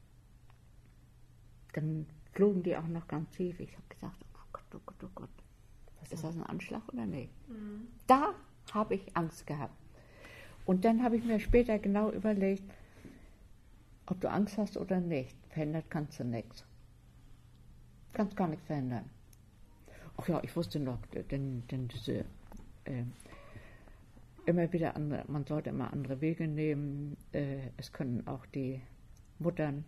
dann flogen die auch noch ganz tief. Ich habe gesagt, oh Gott, oh Gott, oh Gott. Ist das ein Anschlag oder nicht? Mhm. Da habe ich Angst gehabt. Und dann habe ich mir später genau überlegt, ob du Angst hast oder nicht. Verhindert kannst du nichts. Kannst gar nichts verhindern. Ach ja, ich wusste noch, denn diese immer wieder andere, man sollte immer andere Wege nehmen. Es können auch die Muttern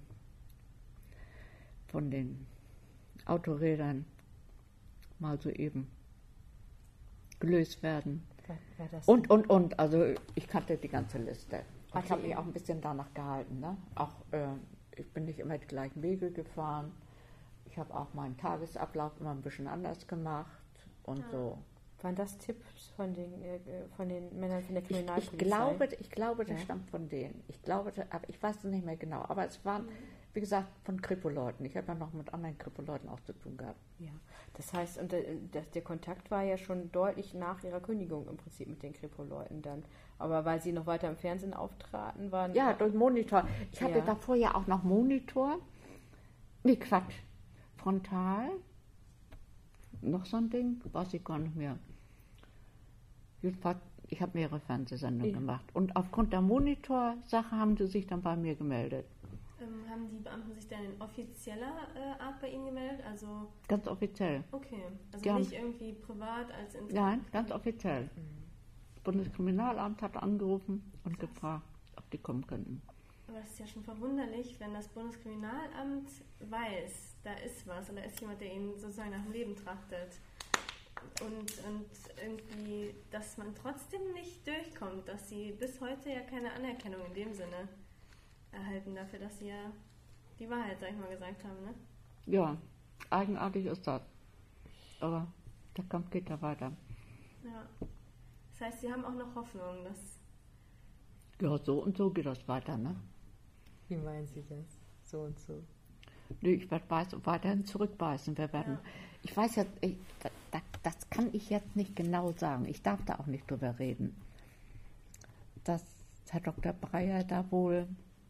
von den Autorädern mal so eben gelöst werden. Und. Also ich kannte die ganze Liste. Ich habe mich auch ein bisschen danach gehalten. Ne? Auch, ich bin nicht immer die gleichen Wege gefahren. Ich habe auch meinen Tagesablauf immer ein bisschen anders gemacht und so. Waren das Tipps von den Männern von der Kriminalpolizei? Ich glaube, das stammt von denen. Aber ich weiß es nicht mehr genau. Aber es waren, wie gesagt, von Kripo-Leuten. Ich habe ja noch mit anderen Kripo-Leuten auch zu tun gehabt. Ja, das heißt, und der Kontakt war ja schon deutlich nach ihrer Kündigung im Prinzip mit den Kripo-Leuten dann. Aber weil sie noch weiter im Fernsehen auftraten, waren... Ja, durch Monitor. Ich hatte davor ja auch noch Monitor. Nee, Quatsch. Frontal. Noch so ein Ding, weiß ich gar nicht mehr. Jedenfalls, ich habe mehrere Fernsehsendungen gemacht. Und aufgrund der Monitorsache haben sie sich dann bei mir gemeldet. Haben die Beamten sich dann in offizieller Art bei Ihnen gemeldet? Also ganz offiziell. Okay, also nicht irgendwie privat als Nein, ganz offiziell. Das Bundeskriminalamt hat angerufen und gefragt, ob die kommen könnten. Aber das ist ja schon verwunderlich, wenn das Bundeskriminalamt weiß, da ist was und da ist jemand, der Ihnen sozusagen nach dem Leben trachtet. Und irgendwie, dass man trotzdem nicht durchkommt, dass Sie bis heute ja keine Anerkennung in dem Sinne erhalten dafür, dass Sie ja die Wahrheit, sag ich mal, gesagt haben, ne? Ja, eigenartig ist das. Aber der Kampf geht ja weiter. Ja. Das heißt, Sie haben auch noch Hoffnung, dass... Ja, so und so geht das weiter, ne? Wie meinen Sie das? So und so? Nee, ich werde weiterhin zurückbeißen. Wir werden, ich weiß jetzt, das kann ich jetzt nicht genau sagen. Ich darf da auch nicht drüber reden. Dass Herr Dr. Breyer da wohl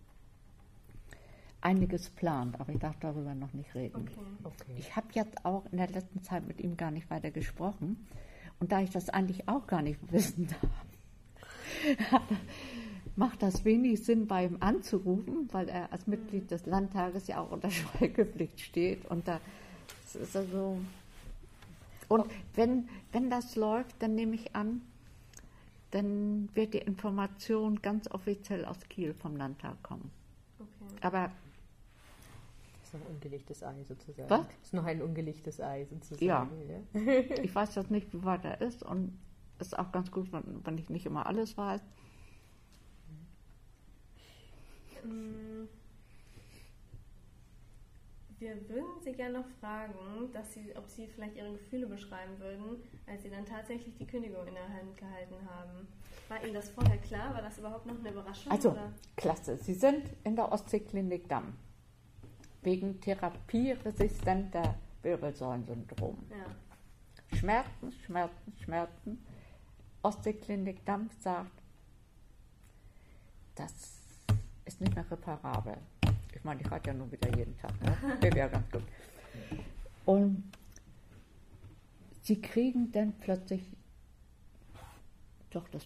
einiges plant, aber ich darf darüber noch nicht reden. Okay. Ich habe jetzt auch in der letzten Zeit mit ihm gar nicht weiter gesprochen. Und da ich das eigentlich auch gar nicht wissen darf, macht das wenig Sinn, bei ihm anzurufen, weil er als Mitglied des Landtages ja auch unter Schweigepflicht steht. Und da ist er so. Und wenn das läuft, dann nehme ich an, dann wird die Information ganz offiziell aus Kiel vom Landtag kommen. Okay. Aber das ist noch ein ungelegtes Ei sozusagen. Was? Das ist noch ein ungelegtes Ei sozusagen. Ja. Ich weiß jetzt nicht, wie weit er ist und es ist auch ganz gut, wenn ich nicht immer alles weiß. Wir würden Sie gerne noch fragen, ob Sie vielleicht Ihre Gefühle beschreiben würden, als Sie dann tatsächlich die Kündigung in der Hand gehalten haben. War Ihnen das vorher klar? War das überhaupt noch eine Überraschung? Also, oder? Klasse. Sie sind in der Ostseeklinik Damm. Wegen therapieresistenter Wirbelsäulensyndrom. Ja. Schmerzen. Ostseeklinik Damm sagt, das ist nicht mehr reparabel. Ich meine, ich reite ja nur wieder jeden Tag. Ne? Wäre ja ganz gut. Und sie kriegen dann plötzlich, das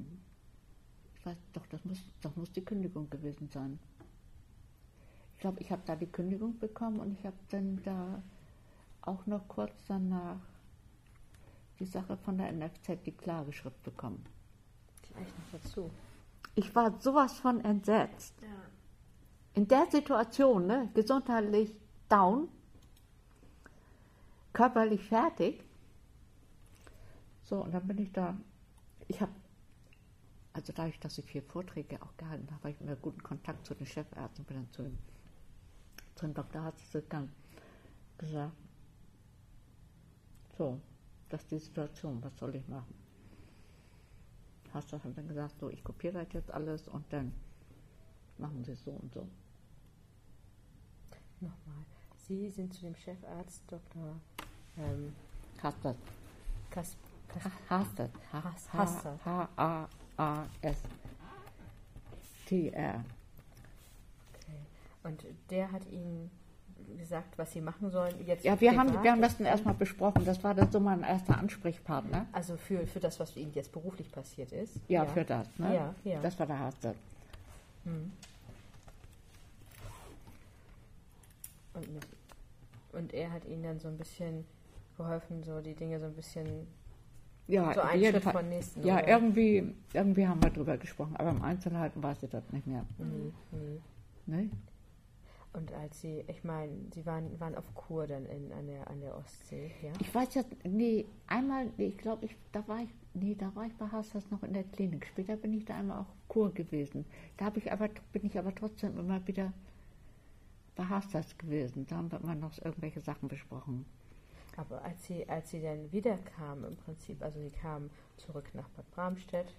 muss die Kündigung gewesen sein. Ich glaube, ich habe da die Kündigung bekommen und ich habe dann da auch noch kurz danach die Sache von der NFZ, die Klageschrift bekommen. Vielleicht noch dazu. Ich war sowas von entsetzt. Ja. In der Situation, ne, gesundheitlich down, körperlich fertig. So, und dann bin ich da. Also dadurch, dass ich 4 Vorträge auch gehalten habe, habe ich immer guten Kontakt zu den Chefärzten, bin dann zu dem Dr. Hartz gegangen, gesagt, so, das ist die Situation, was soll ich machen? Hartz hat dann gesagt, so, ich kopiere das jetzt alles und dann machen Sie es so und so. Nochmal, Sie sind zu dem Chefarzt Dr. Hastert. Hastert. H-A-A-S-T-R. Okay. Und der hat Ihnen gesagt, was Sie machen sollen? Jetzt Ja, wir haben das dann erstmal besprochen. Das war dann so mein erster Ansprechpartner. Also für das, was Ihnen jetzt beruflich passiert ist? Ja, für das. Ne? Ja. Das war der Hastert. Und er hat Ihnen dann so ein bisschen geholfen, so die Dinge so ein bisschen, Ja, so einen Schritt von nächsten. Ja, oder? irgendwie haben wir drüber gesprochen, aber im Einzelheiten weiß ich das nicht mehr. Ne? Und als Sie, ich meine, Sie waren auf Kur dann an der Ostsee, ja? Ich weiß jetzt, ich glaube, da war ich bei Hastert noch in der Klinik. Später bin ich da einmal auch auf Kur gewesen. Bin ich aber trotzdem immer wieder bei Hastert gewesen. Da haben wir immer noch irgendwelche Sachen besprochen. Aber als Sie dann wieder kamen, im Prinzip, also Sie kamen zurück nach Bad Bramstedt,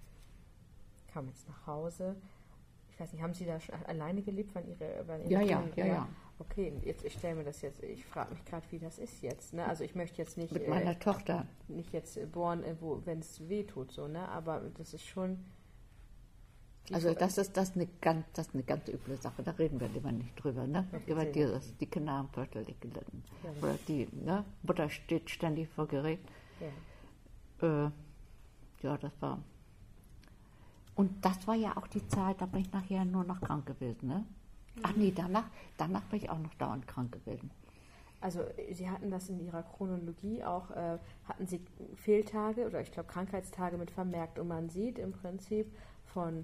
kamen jetzt nach Hause. Ich weiß nicht, haben Sie da schon alleine gelebt? Ja. Okay, ich stelle mir das jetzt, ich frage mich gerade, wie das ist jetzt. Ne? Also ich möchte jetzt nicht mit meiner Tochter nicht jetzt bohren, wenn es weh tut, so, ne? Aber das ist schon. Also das ist eine ganz üble Sache, da reden wir lieber nicht drüber, ne? Über die Kinder haben fürchterlich gelitten. Ja, oder die, ne? Mutter steht ständig vor Gericht. Ja. Das war. Und das war ja auch die Zeit, da bin ich nachher nur noch krank gewesen, ne? Ach nee, danach bin ich auch noch dauernd krank gewesen. Also Sie hatten das in Ihrer Chronologie auch, hatten Sie Fehltage oder ich glaube Krankheitstage mit vermerkt und man sieht im Prinzip von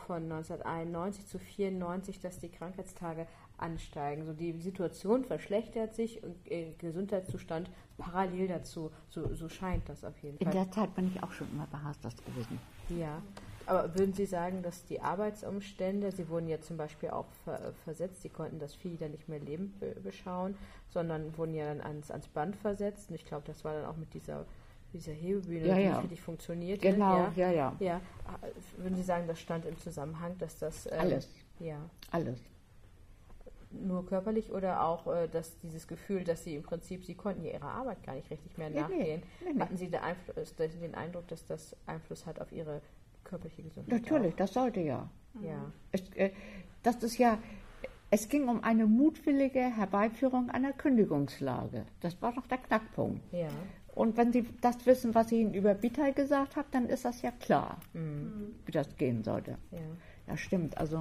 1991 zu 94, dass die Krankheitstage ansteigen. So die Situation verschlechtert sich und Gesundheitszustand parallel dazu. So scheint das auf jeden Fall. In der Zeit bin ich auch schon immer bei Hastert gewesen. Ja, aber würden Sie sagen, dass die Arbeitsumstände, Sie wurden ja zum Beispiel auch versetzt, Sie konnten das Vieh dann nicht mehr leben beschauen, sondern wurden ja dann ans Band versetzt und ich glaube, das war dann auch mit dieser Hebebühne, die nicht richtig funktioniert. Genau, ja. Würden Sie sagen, das stand im Zusammenhang, dass das... Alles. Ja. Alles. Nur körperlich oder auch dass dieses Gefühl, dass Sie im Prinzip, Sie konnten ja Ihrer Arbeit gar nicht richtig mehr nachgehen. Nee. Hatten Sie den Eindruck, dass das Einfluss hat auf Ihre körperliche Gesundheit? Natürlich, das sollte ja. Ja. Es ging um eine mutwillige Herbeiführung einer Kündigungslage. Das war doch der Knackpunkt. Ja. Und wenn Sie das wissen, was ich Ihnen über Bital gesagt habe, dann ist das ja klar, wie das gehen sollte. Ja. Das stimmt. Also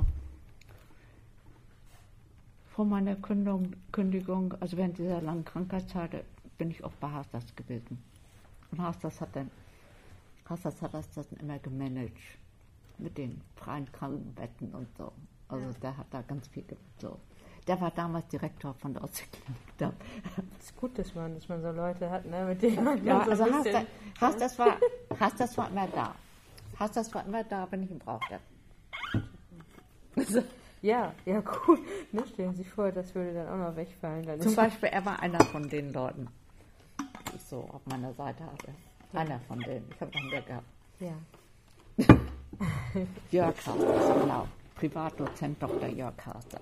vor meiner Kündigung, also während dieser langen Krankheitszeit, bin ich auch bei Hastert gewesen. Und Hastert hat das dann immer gemanagt mit den freien Krankenbetten und so. Also der hat da ganz viel gemacht. So. Der war damals Direktor von der Ostseeklinik da. Es ist gut, dass man so Leute hat, ne, mit denen man Ja, so also ein bisschen... Hastert war immer da. Hastert war immer da, wenn ich ihn brauchte. Ja, cool. Ne, stellen Sie sich vor, das würde dann auch noch wegfallen. Dann Zum Beispiel, er war einer von den Leuten, die ich so auf meiner Seite hatte. Einer von denen. Ich habe noch mehr gehabt. Ja. Jörg Hastert, genau. Privatdozent Dr. Jörg Hastert.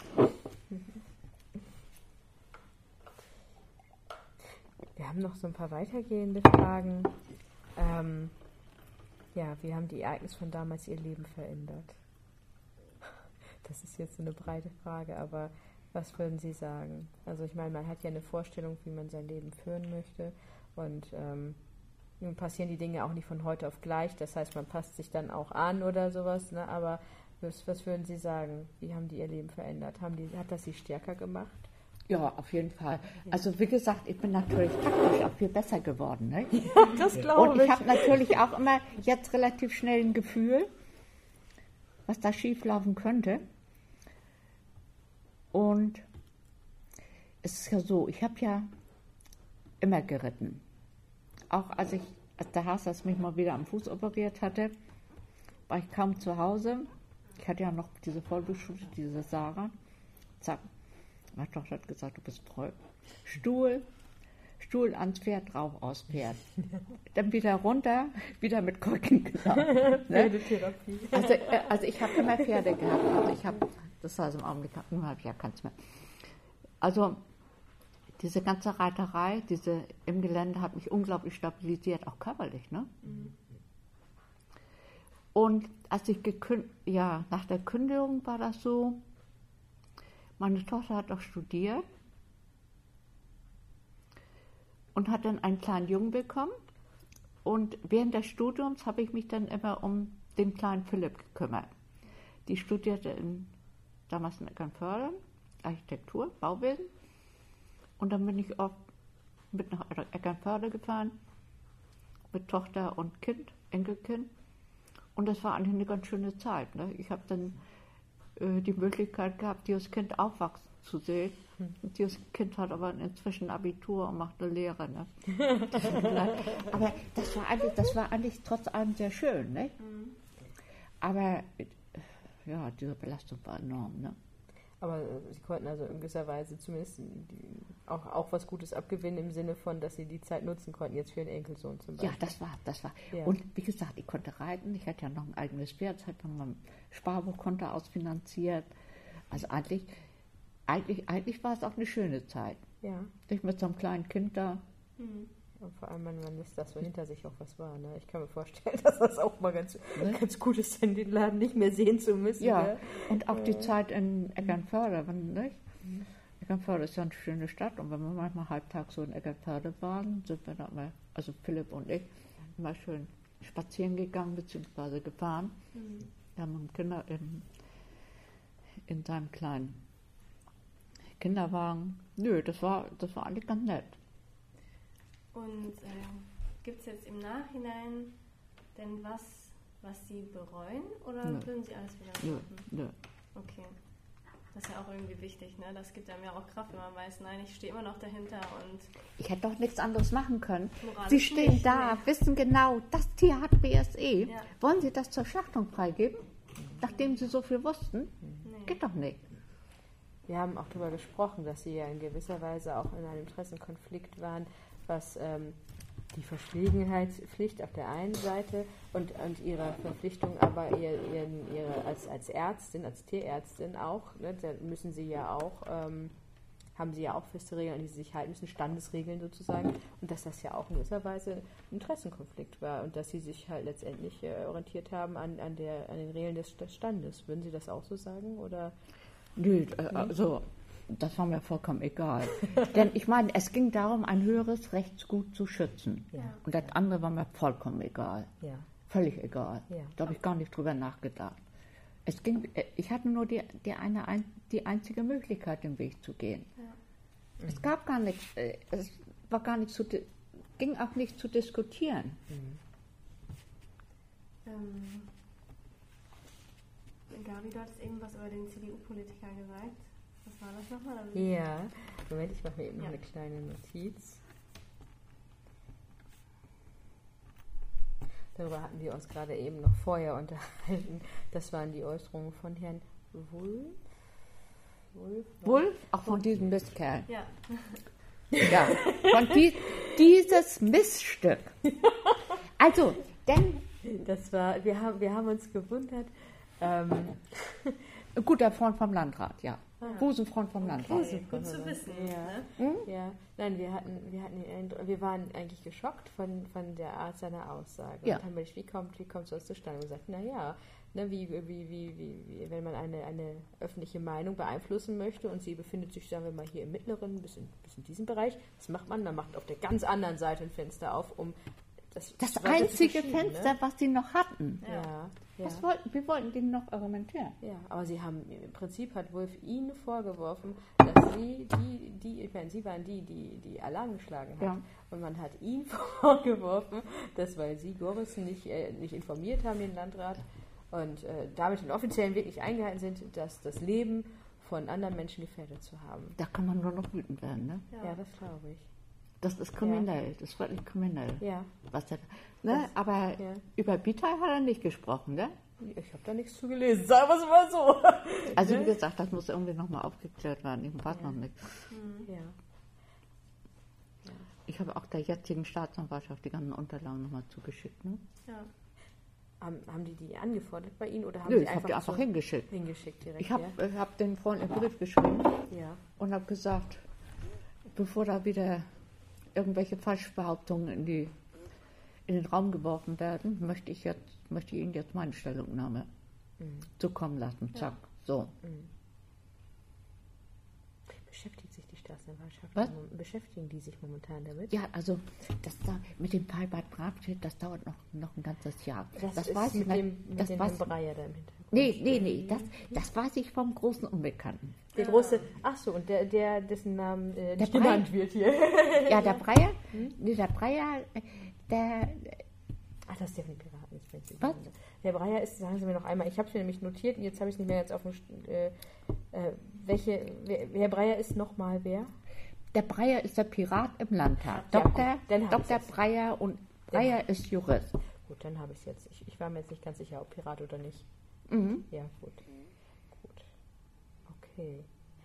Wir haben noch so ein paar weitergehende Fragen. Wie haben die Ereignisse von damals Ihr Leben verändert? das ist jetzt so eine breite Frage, aber was würden Sie sagen? Also ich meine, man hat ja eine Vorstellung, wie man sein Leben führen möchte und nun passieren die Dinge auch nicht von heute auf gleich, das heißt, man passt sich dann auch an oder sowas, ne? Aber was würden Sie sagen? Wie haben die ihr Leben verändert? Hat das Sie stärker gemacht? Ja, auf jeden Fall. Ja. Also wie gesagt, ich bin natürlich taktisch auch viel besser geworden. Ne? Ja, das glaube ich. Und ich habe natürlich auch immer jetzt relativ schnell ein Gefühl, was da schief laufen könnte. Und es ist ja so, ich habe ja immer geritten. Auch als der Haas mich mal wieder am Fuß operiert hatte, war ich kaum zu Hause. Ich hatte ja noch diese Vollblutstudie, diese Sarah. Zack. Meine Tochter hat gesagt, du bist treu. Stuhl ans Pferd, drauf aus Pferd. Dann wieder runter, wieder mit Krücken gelaufen. Ne? Pferdetherapie. Also ich habe immer Pferde gehabt. Also das heißt im Augenblick, nun habe ich ja keins mehr. Also diese ganze Reiterei, im Gelände hat mich unglaublich stabilisiert, auch körperlich. Ne? Mhm. Und als ich nach der Kündigung war das so, meine Tochter hat auch studiert und hat dann einen kleinen Jungen bekommen. Und während des Studiums habe ich mich dann immer um den kleinen Philipp gekümmert. Die studierte damals in Eckernförde, Architektur, Bauwesen. Und dann bin ich oft mit nach Eckernförde gefahren, mit Tochter und Kind, Enkelkind. Und das war eigentlich eine ganz schöne Zeit. Ne? Ich habe dann die Möglichkeit gehabt, dieses Kind aufwachsen zu sehen. Und dieses Kind hat aber inzwischen Abitur und macht eine Lehre. Ne? Aber das war eigentlich trotz allem sehr schön. Ne? Mhm. Aber ja, diese Belastung war enorm. Ne? Aber Sie konnten also in gewisser Weise zumindest auch was Gutes abgewinnen im Sinne von, dass Sie die Zeit nutzen konnten, jetzt für Ihren Enkelsohn zum Beispiel. Ja, das war. Ja. Und wie gesagt, ich konnte reiten, ich hatte ja noch ein eigenes Pferd, das hat man mein Sparbuchkonto ausfinanziert. Also eigentlich war es auch eine schöne Zeit. Ja. Ich mit so einem kleinen Kind da. Mhm. Und vor allem, man lässt das so hinter sich auch was war. Ne? Ich kann mir vorstellen, dass das auch mal ganz gut ist, den Laden nicht mehr sehen zu müssen. Ja, ne? Und auch die Zeit in Eckernförde. Nicht? Mhm. Eckernförde ist ja eine schöne Stadt. Und wenn wir manchmal halbtags so in Eckernförde waren, sind wir da mal, also Philipp und ich, mal schön spazieren gegangen bzw. gefahren. Mhm. Wir haben einen Kinder in seinem kleinen Kinderwagen. Nö, das war eigentlich ganz nett. Und gibt es jetzt im Nachhinein denn was Sie bereuen oder würden Sie alles wieder machen? Nö. Okay. Das ist ja auch irgendwie wichtig, ne? Das gibt einem ja auch Kraft, wenn man weiß, nein, ich stehe immer noch dahinter und... Ich hätte doch nichts anderes machen können. Sie stehen da, wissen genau, das Tier hat BSE. Ja. Wollen Sie das zur Schlachtung freigeben? Nachdem Sie so viel wussten? Nee. Geht doch nicht. Wir haben auch darüber gesprochen, dass Sie ja in gewisser Weise auch in einem Interessenkonflikt waren, was die Verschwiegenheitspflicht auf der einen Seite und ihre Verpflichtung aber ihre als Ärztin, als Tierärztin auch, ne, da müssen Sie ja auch, haben Sie ja auch feste Regeln, an die Sie sich halten müssen, Standesregeln sozusagen, und dass das ja auch in gewisser Weise ein Interessenkonflikt war und dass Sie sich halt letztendlich orientiert haben an den Regeln des Standes. Würden Sie das auch so sagen, oder? Nö, also das war mir vollkommen egal. Denn ich meine, es ging darum, ein höheres Rechtsgut zu schützen. Ja. Und das andere war mir vollkommen egal. Ja. Völlig egal. Ja. Da habe ich gar nicht drüber nachgedacht. Ich hatte nur die einzige Möglichkeit, den Weg zu gehen. Ja. Es gab gar nichts, es war gar nicht ging auch nicht zu diskutieren. Gabi, du hattest eben was über den CDU-Politiker gesagt. Was war das nochmal? Ja, Moment, ich mache mir eben noch eine kleine Notiz. Darüber hatten wir uns gerade eben noch vorher unterhalten. Das waren die Äußerungen von Herrn Wulff? Auch von diesem Mistkerl. Ja. Ja, von dieses Miststück. Also, denn... Wir haben uns gewundert, Ein guter Freund vom Landrat, ja. Ah. Busenfreund vom Landrat. Gut zu wissen. Ja. Ne? Ja, nein, wir waren eigentlich geschockt von der Art seiner Aussage. Ja. Und haben gedacht, wie kommt sowas zustande? Und gesagt, naja, ne, wie, wenn man eine öffentliche Meinung beeinflussen möchte und sie befindet sich, sagen wir mal, hier im mittleren, bis in diesem Bereich, was macht man? Dann macht auf der ganz anderen Seite ein Fenster auf, um Das weiter einzige zu verschieben, Fenster, ne? was sie noch hatten. Ja. Wir wollten denen noch argumentieren. Ja, aber sie haben, im Prinzip hat Wolf ihnen vorgeworfen, dass sie, ich meine, sie waren die Alarm geschlagen hat. Ja. Und man hat ihnen vorgeworfen, dass, weil sie Gorissen nicht informiert haben, den Landrat, und damit den offiziellen Weg nicht eingehalten sind, dass das Leben von anderen Menschen gefährdet zu haben. Da kann man nur noch wütend werden, ne? Ja, das glaube ich. Das ist kriminell, das ist wirklich kriminell. Ja. Was der, ne? Aber ja. über Bitai hat er nicht gesprochen, ne? Ich habe da nichts zu gelesen, sagen wir es mal so. Also wie gesagt, das muss irgendwie nochmal aufgeklärt werden. Ich weiß noch nicht. Ja. Ich habe auch der jetzigen Staatsanwaltschaft die ganzen Unterlagen nochmal zugeschickt, ne? Ja. Haben die angefordert bei Ihnen oder haben Nö, Sie ich habe die einfach so hingeschickt. direkt? Ich habe den Freund einen Brief geschrieben Ja. und habe gesagt, bevor da wieder irgendwelche Falschbehauptungen in den Raum geworfen werden, möchte ich Ihnen jetzt meine Stellungnahme zukommen lassen. Zack, so. Beschäftigt sich die Staatsanwaltschaft? Was? Beschäftigen die sich momentan damit? Ja, also mit dem Fall Bad Bramstedt, das dauert noch ein ganzes Jahr. Das weiß ist ich mit nicht. dem Herrn Breyer da im Hintergrund. Nee, das weiß ich vom großen Unbekannten. Der große, ach so, und der dessen Namen nicht Breyer? genannt wird hier. Ja, der Breyer, der Breyer, Ach, das ist der von den Piraten. Ist nicht Was? Der Breyer ist, sagen Sie mir noch einmal, ich habe es mir nämlich notiert und jetzt habe ich es nicht mehr jetzt auf dem... wer Breyer ist nochmal wer? Der Breyer ist der Pirat im Landtag. Ja, Dr. gut, dann hab ich's Dr. jetzt. Breyer und Breyer ist Jurist. Gut, dann habe ich es jetzt. Ich war mir jetzt nicht ganz sicher, ob Pirat oder nicht. Mhm. Ja, gut. Okay.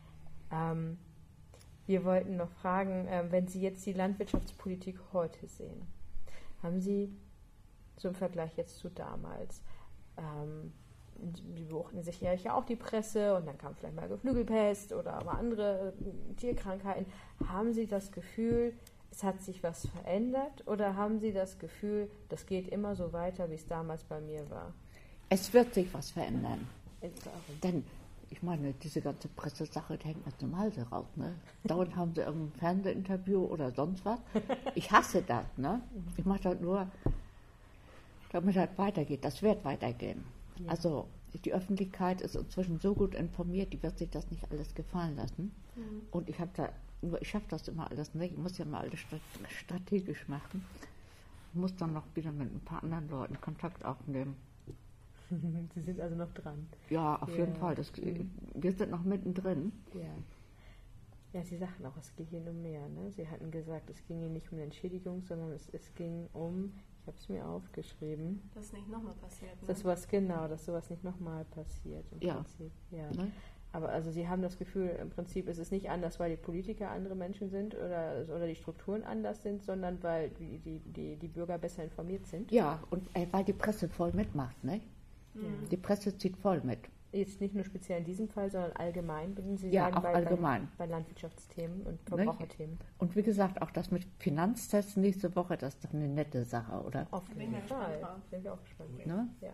Wir wollten noch fragen, wenn Sie jetzt die Landwirtschaftspolitik heute sehen, haben Sie so im Vergleich jetzt zu damals, Sie beobachten sich ja auch die Presse und dann kam vielleicht mal Geflügelpest oder mal andere Tierkrankheiten. Haben Sie das Gefühl, es hat sich was verändert oder haben Sie das Gefühl, das geht immer so weiter, wie es damals bei mir war? Es wird sich was verändern. Denn, ich meine, diese ganze Pressesache, die hängt mir zum Halse raus. Ne? Dauernd haben sie irgendein Fernsehinterview oder sonst was. Ich hasse das. Ne? Ich mache das nur, damit das weitergeht. Das wird weitergehen. Ja. Also die Öffentlichkeit ist inzwischen so gut informiert, die wird sich das nicht alles gefallen lassen. Mhm. Und ich schaffe das immer alles nicht. Ich muss ja mal alles strategisch machen. Ich muss dann noch wieder mit ein paar anderen Leuten Kontakt aufnehmen. Sie sind also noch dran. Ja, auf jeden Fall. Wir sind noch mittendrin. Ja, Sie sagten auch, es ging Ihnen um mehr. Ne? Sie hatten gesagt, es ging Ihnen nicht um eine Entschädigung, sondern es ging um, ich habe es mir aufgeschrieben. Dass es nicht nochmal passiert. Ne? Dass sowas nicht nochmal passiert. Im Prinzip. Ja. Ne? Aber also Sie haben das Gefühl, im Prinzip ist es nicht anders, weil die Politiker andere Menschen sind oder die Strukturen anders sind, sondern weil die Bürger besser informiert sind. Ja, und weil die Presse voll mitmacht, ne? Ja. Die Presse zieht voll mit. Jetzt nicht nur speziell in diesem Fall, sondern allgemein, würden Sie ja, sagen, auch allgemein. Bei Landwirtschaftsthemen und Verbraucherthemen. Und wie gesagt, auch das mit Finanztests nächste Woche, das ist doch eine nette Sache, oder? Auf jeden Fall. Sind wir auch gespannt. Ne? Ja.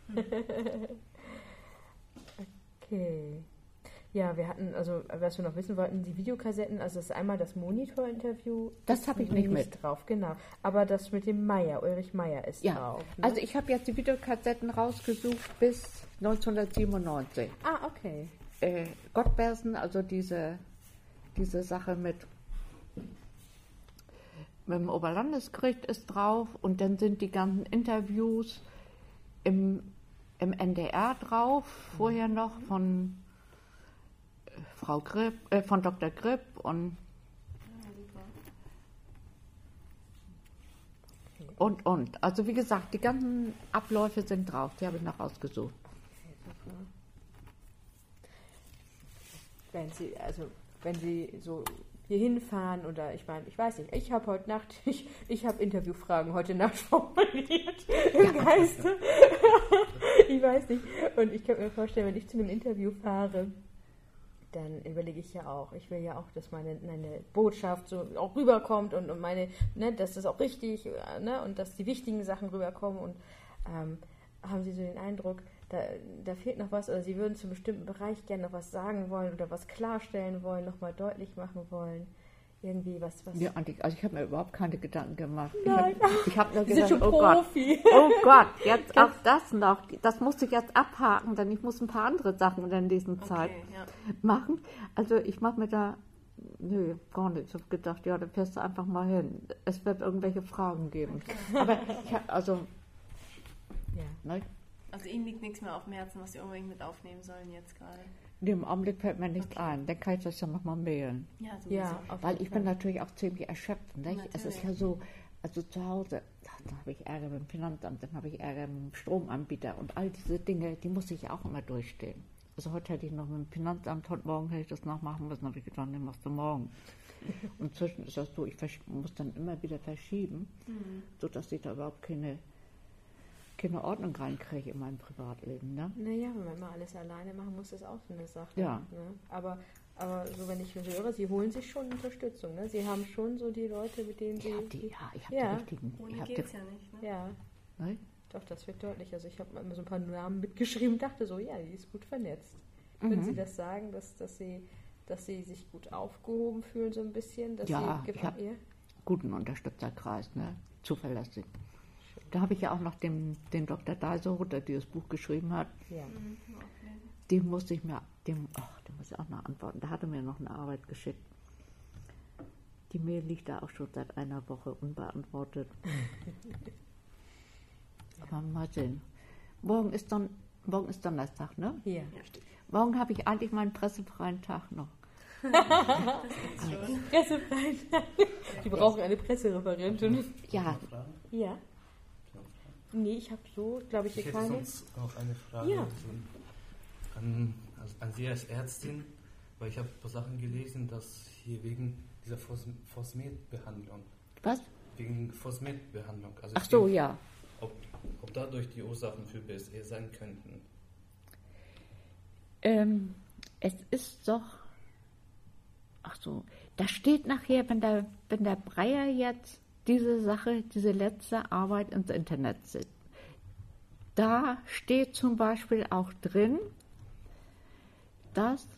Okay. Ja, wir hatten, also was wir noch wissen wollten, die Videokassetten, also das ist einmal das Monitor-Interview. Das habe ich nicht mit drauf, genau. Aber das mit dem Ulrich Meier ist drauf. Ne? Also ich habe jetzt die Videokassetten rausgesucht bis 1997. Ah, okay. Gottbersen, also diese Sache mit dem Oberlandesgericht ist drauf und dann sind die ganzen Interviews im NDR drauf, vorher noch von Frau Gripp, von Dr. Gripp und Also wie gesagt, die ganzen Abläufe sind drauf, die habe ich noch rausgesucht. Okay, wenn Sie so hier hinfahren oder ich meine, ich weiß nicht, ich habe heute Nacht, ich habe Interviewfragen heute Nacht formuliert im Geiste. Ich weiß nicht. Und ich kann mir vorstellen, wenn ich zu einem Interview fahre, dann überlege ich ja auch, ich will ja auch, dass meine Botschaft so auch rüberkommt und meine, ne, dass das auch richtig, ne, und dass die wichtigen Sachen rüberkommen. Und haben Sie so den Eindruck, da fehlt noch was, oder Sie würden zu einem bestimmten Bereich gerne noch was sagen wollen oder was klarstellen wollen, nochmal deutlich machen wollen? Irgendwie was. Ja, also ich habe mir überhaupt keine Gedanken gemacht. Nein. Ich habe nur Sie sind gesagt, schon Profi. Oh Gott, jetzt auch das noch. Das musste ich jetzt abhaken, denn ich muss ein paar andere Sachen in der nächsten Zeit machen. Also ich mache mir da, nö, gar nicht. Ich habe gedacht, ja, da fährst du einfach mal hin. Es wird irgendwelche Fragen geben. Okay. Aber ich habe, also, ja. Ne? Also Ihnen liegt nichts mehr auf dem Herzen, was Sie unbedingt mit aufnehmen sollen jetzt gerade? Im Augenblick fällt mir nichts ein. Dann kann ich das ja nochmal mailen. Ja, sowieso. Ja, Weil ich bin natürlich auch ziemlich erschöpft. Nicht? Es ist ja so, also zu Hause, dann habe ich Ärger mit dem Finanzamt, dann habe ich Ärger mit dem Stromanbieter und all diese Dinge, die muss ich ja auch immer durchstehen. Also heute hätte ich noch mit dem Finanzamt, heute Morgen hätte ich das noch machen müssen, habe ich gedacht, den machst du morgen. Und inzwischen ist das so, ich muss dann immer wieder verschieben, sodass ich da überhaupt keine Ordnung reinkriege in mein Privatleben. Ne? Naja, wenn man immer alles alleine machen muss, ist auch so eine Sache. Ja. Ne? Aber so, wenn ich höre, Sie holen sich schon Unterstützung. Ne? Sie haben schon so die Leute, mit denen Sie... Ich habe die richtigen. Ohne geht's ja nicht. Ne? Ja. Ne? Doch, das wird deutlich. Also ich habe immer so ein paar Namen mitgeschrieben und dachte so, ja, die ist gut vernetzt. Können Sie das sagen, dass Sie sich gut aufgehoben fühlen, so ein bisschen? Dass Ja, Sie, ich habe einen guten Unterstützerkreis, ne? Zuverlässig. Da habe ich ja auch noch den Dr. Deiser, der dieses Buch geschrieben hat, ja. dem muss ich auch noch antworten. Da hat er mir noch eine Arbeit geschickt. Die Mail liegt da auch schon seit einer Woche unbeantwortet. Aber mal sehen. Morgen ist Donnerstag, ne? Ja. Morgen habe ich eigentlich meinen pressefreien Tag noch. Pressefreien Tag. Die brauchen eine Pressereferentin. Ja. Ja. Nee, ich habe so, glaube ich, hier hätte keine. sonst noch eine Frage Ja. an Sie als Ärztin, weil ich habe ein paar Sachen gelesen, dass hier wegen dieser Phosmet-Behandlung. Was? Wegen Phosmet-Behandlung. Also Ach so, ja. Ob dadurch die Ursachen für BSE sein könnten. Es ist doch. Ach so, da steht nachher, wenn der Breyer jetzt diese letzte Arbeit ins Internet setzt, da steht zum Beispiel auch drin, dass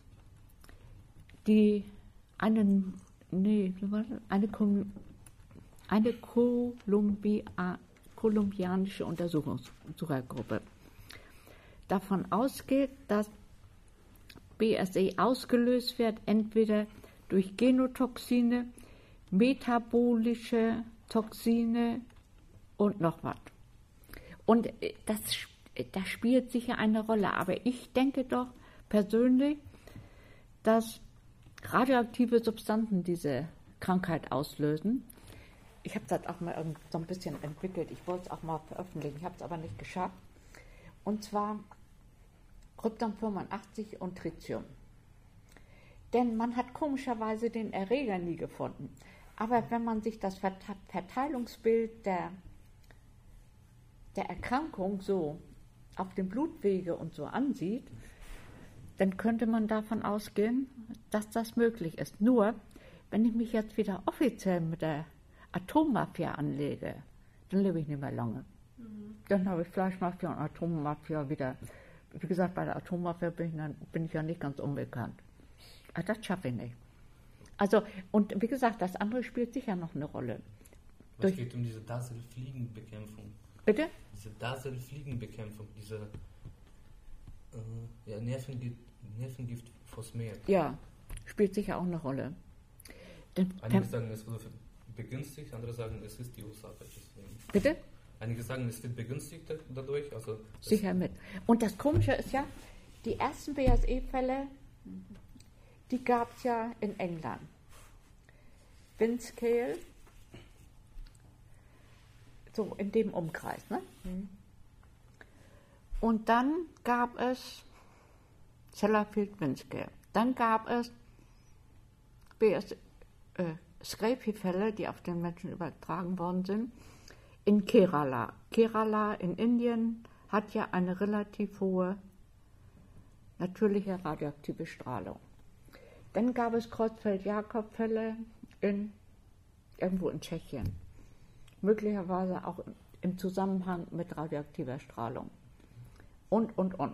eine kolumbianische Untersuchergruppe davon ausgeht, dass BSE ausgelöst wird, entweder durch Genotoxine, metabolische Toxine und noch was. Und das spielt sicher eine Rolle. Aber ich denke doch persönlich, dass radioaktive Substanzen diese Krankheit auslösen. Ich habe das auch mal so ein bisschen entwickelt. Ich wollte es auch mal veröffentlichen. Ich habe es aber nicht geschafft. Und zwar Krypton 85 und Tritium. Denn man hat komischerweise den Erreger nie gefunden. Aber wenn man sich das Verteilungsbild der Erkrankung so auf dem Blutwege und so ansieht, dann könnte man davon ausgehen, dass das möglich ist. Nur, wenn ich mich jetzt wieder offiziell mit der Atommafia anlege, dann lebe ich nicht mehr lange. Dann habe ich Fleischmafia und Atommafia wieder. Wie gesagt, bei der Atommafia bin ich ja nicht ganz unbekannt. Aber das schaffe ich nicht. Also, und wie gesagt, das andere spielt sicher noch eine Rolle. Es geht um diese Dasel-Fliegenbekämpfung. Bitte? Diese Dasel-Fliegenbekämpfung, diese Nervengift Phosmet. Ja, spielt sicher auch eine Rolle. Einige sagen, es wird begünstigt, andere sagen, es ist die Ursache. Deswegen. Bitte? Einige sagen, es wird begünstigt dadurch. Also sicher mit. Und das Komische ist ja, die ersten BSE-Fälle, die gab es ja in England. Windscale, so in dem Umkreis. Ne? Und dann gab es Sellafield Windscale. Dann gab es Scrapie-Fälle, die auf den Menschen übertragen worden sind, in Kerala. Kerala in Indien hat ja eine relativ hohe natürliche radioaktive Strahlung. Dann gab es Creutzfeldt-Jakob-Fälle irgendwo in Tschechien. Möglicherweise auch im Zusammenhang mit radioaktiver Strahlung. Und.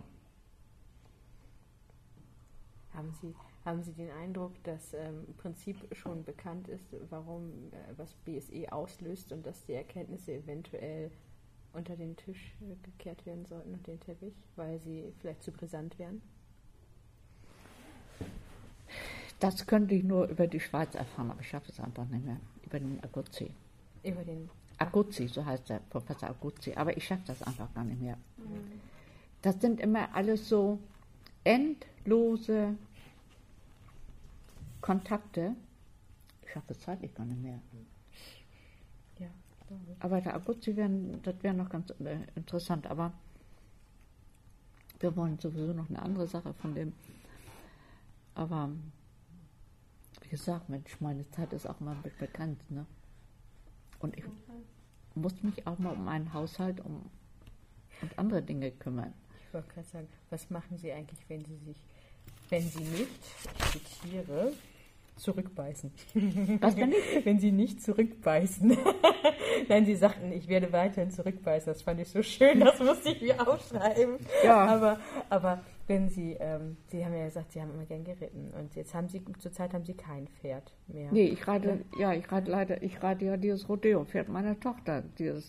Haben Sie den Eindruck, dass im Prinzip schon bekannt ist, warum was BSE auslöst und dass die Erkenntnisse eventuell unter den Tisch gekehrt werden sollten und den Teppich, weil sie vielleicht zu brisant wären? Das könnte ich nur über die Schweiz erfahren, aber ich schaffe es einfach nicht mehr. Über den Aguzzi. Über den Aguzzi, so heißt der Professor Aguzzi, aber ich schaffe das einfach gar nicht mehr. Das sind immer alles so endlose Kontakte. Ich schaffe es zeitlich gar nicht mehr. Ja. Aber der Aguzzi das wäre noch ganz interessant, aber wir wollen sowieso noch eine andere Sache von dem. Aber wie gesagt, Mensch, meine Zeit ist auch mal bekannt, ne? Und ich muss mich auch mal um meinen Haushalt und andere Dinge kümmern. Ich wollte gerade sagen, was machen Sie eigentlich, wenn Sie nicht, ich zitiere, zurückbeißen? Was denn nicht? Wenn Sie nicht zurückbeißen. Nein, Sie sagten, ich werde weiterhin zurückbeißen. Das fand ich so schön, das musste ich mir aufschreiben. Ja. Aber wenn Sie haben ja gesagt, Sie haben immer gern geritten und jetzt zurzeit haben Sie kein Pferd mehr. Nee, ich reite ja dieses Rodeo-Pferd meiner Tochter,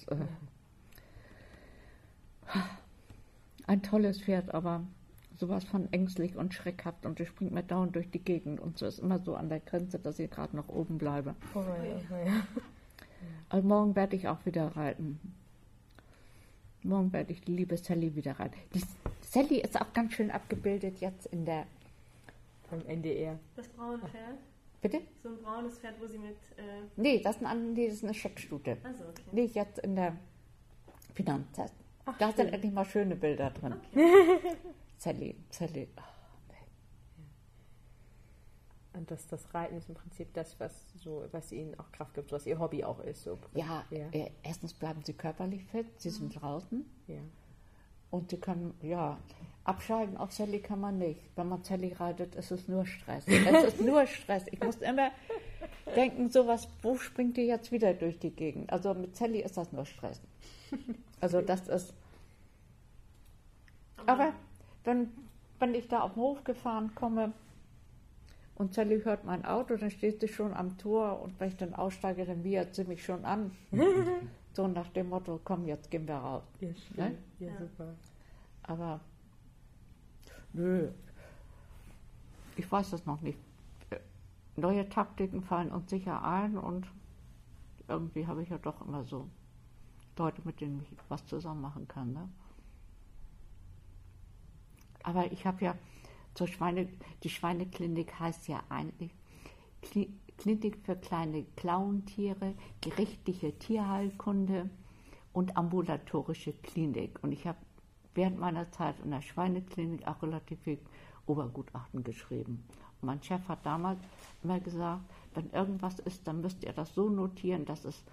ein tolles Pferd, aber sowas von ängstlich und schreckhaft und ich springt mir dauernd durch die Gegend und so ist immer so an der Grenze, dass ich gerade noch oben bleibe. Oh ja. Also morgen werde ich auch wieder reiten. Morgen werde ich die liebe Sally wieder reiten. Die Sally ist auch ganz schön abgebildet jetzt beim NDR. Das braune Pferd? Bitte? So ein braunes Pferd, wo sie mit... Nee, das ist eine Scheckstute. Also, okay. Nee, jetzt in der Finanztest. Ach, Da sind schön. endlich mal schöne Bilder drin. Okay. Sally. Und das Reiten ist im Prinzip das, was Ihnen auch Kraft gibt, was Ihr Hobby auch ist. So. Ja, erstens bleiben sie körperlich fit, sie sind draußen Ja. und sie können, abschalten auf Sally kann man nicht. Wenn man Sally reitet, ist es nur Stress. Es ist nur Stress. Ich muss immer denken, wo springt die jetzt wieder durch die Gegend? Also mit Sally ist das nur Stress. Also das ist... Aber wenn ich da auf den Hof gefahren komme und Sally hört mein Auto, dann steht sie schon am Tor und wenn ich dann aussteige, dann wiehert sie mich schon an. So nach dem Motto, komm, jetzt gehen wir raus. Ja, schön. Ne? Ja, super. Aber nö, ich weiß das noch nicht. Neue Taktiken fallen uns sicher ein und irgendwie habe ich ja doch immer so Leute, mit denen ich was zusammen machen kann. Ne? Aber ich habe ja die Schweineklinik heißt ja eigentlich Klinik für kleine Klauentiere, gerichtliche Tierheilkunde und ambulatorische Klinik. Und ich habe während meiner Zeit in der Schweineklinik auch relativ viel Obergutachten geschrieben. Und mein Chef hat damals immer gesagt, wenn irgendwas ist, dann müsst ihr das so notieren, dass es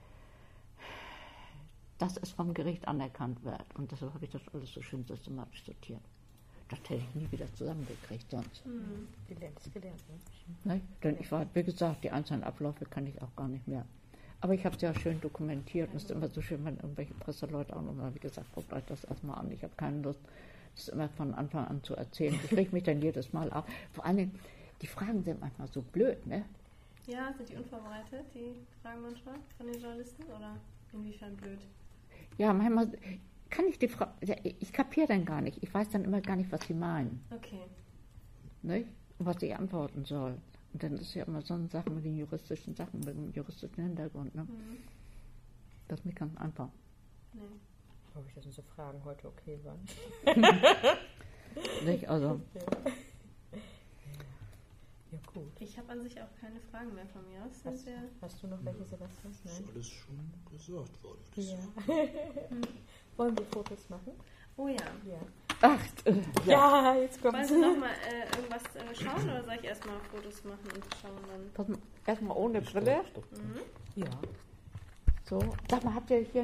vom Gericht anerkannt wird. Und deshalb habe ich das alles so schön systematisch sortiert. Das hätte ich nie wieder zusammengekriegt sonst. Gelernt ist gelernt. Ne? Ne? Denn wie gesagt, die einzelnen Abläufe kann ich auch gar nicht mehr. Aber ich habe es ja schön dokumentiert und es ist immer so schön, wenn irgendwelche Presseleute auch nochmal, wie gesagt, guckt euch das erstmal an. Ich habe keine Lust, das immer von Anfang an zu erzählen. Ich reg mich dann jedes Mal auf. Vor allem, die Fragen sind manchmal so blöd, ne? Ja, sind die unvorbereitet, die Fragen manchmal von den Journalisten? Oder inwiefern blöd? Ja, manchmal kann ich die Frage, ich kapiere dann gar nicht. Ich weiß dann immer gar nicht, was sie meinen. Okay. Ne? Und was ich antworten soll. Und dann ist ja immer so eine Sache mit den juristischen Sachen, mit dem juristischen Hintergrund. Ne? Das ist nicht ganz einfach. Nee. Hoffe ich, dass unsere Fragen heute okay waren. Nicht? Also, Ja, gut. Ich habe an sich auch keine Fragen mehr von mir aus. Hast du noch welche, Sebastian? Das ist alles schon gesagt worden. Ja. Wollen wir Fotos machen? Oh ja. Ja. ach, Ja, jetzt kommt Wollen Sie nochmal irgendwas schauen oder soll ich erstmal Fotos machen und schauen dann? erstmal ohne Brille. Ja. So. Sag mal, habt ihr hier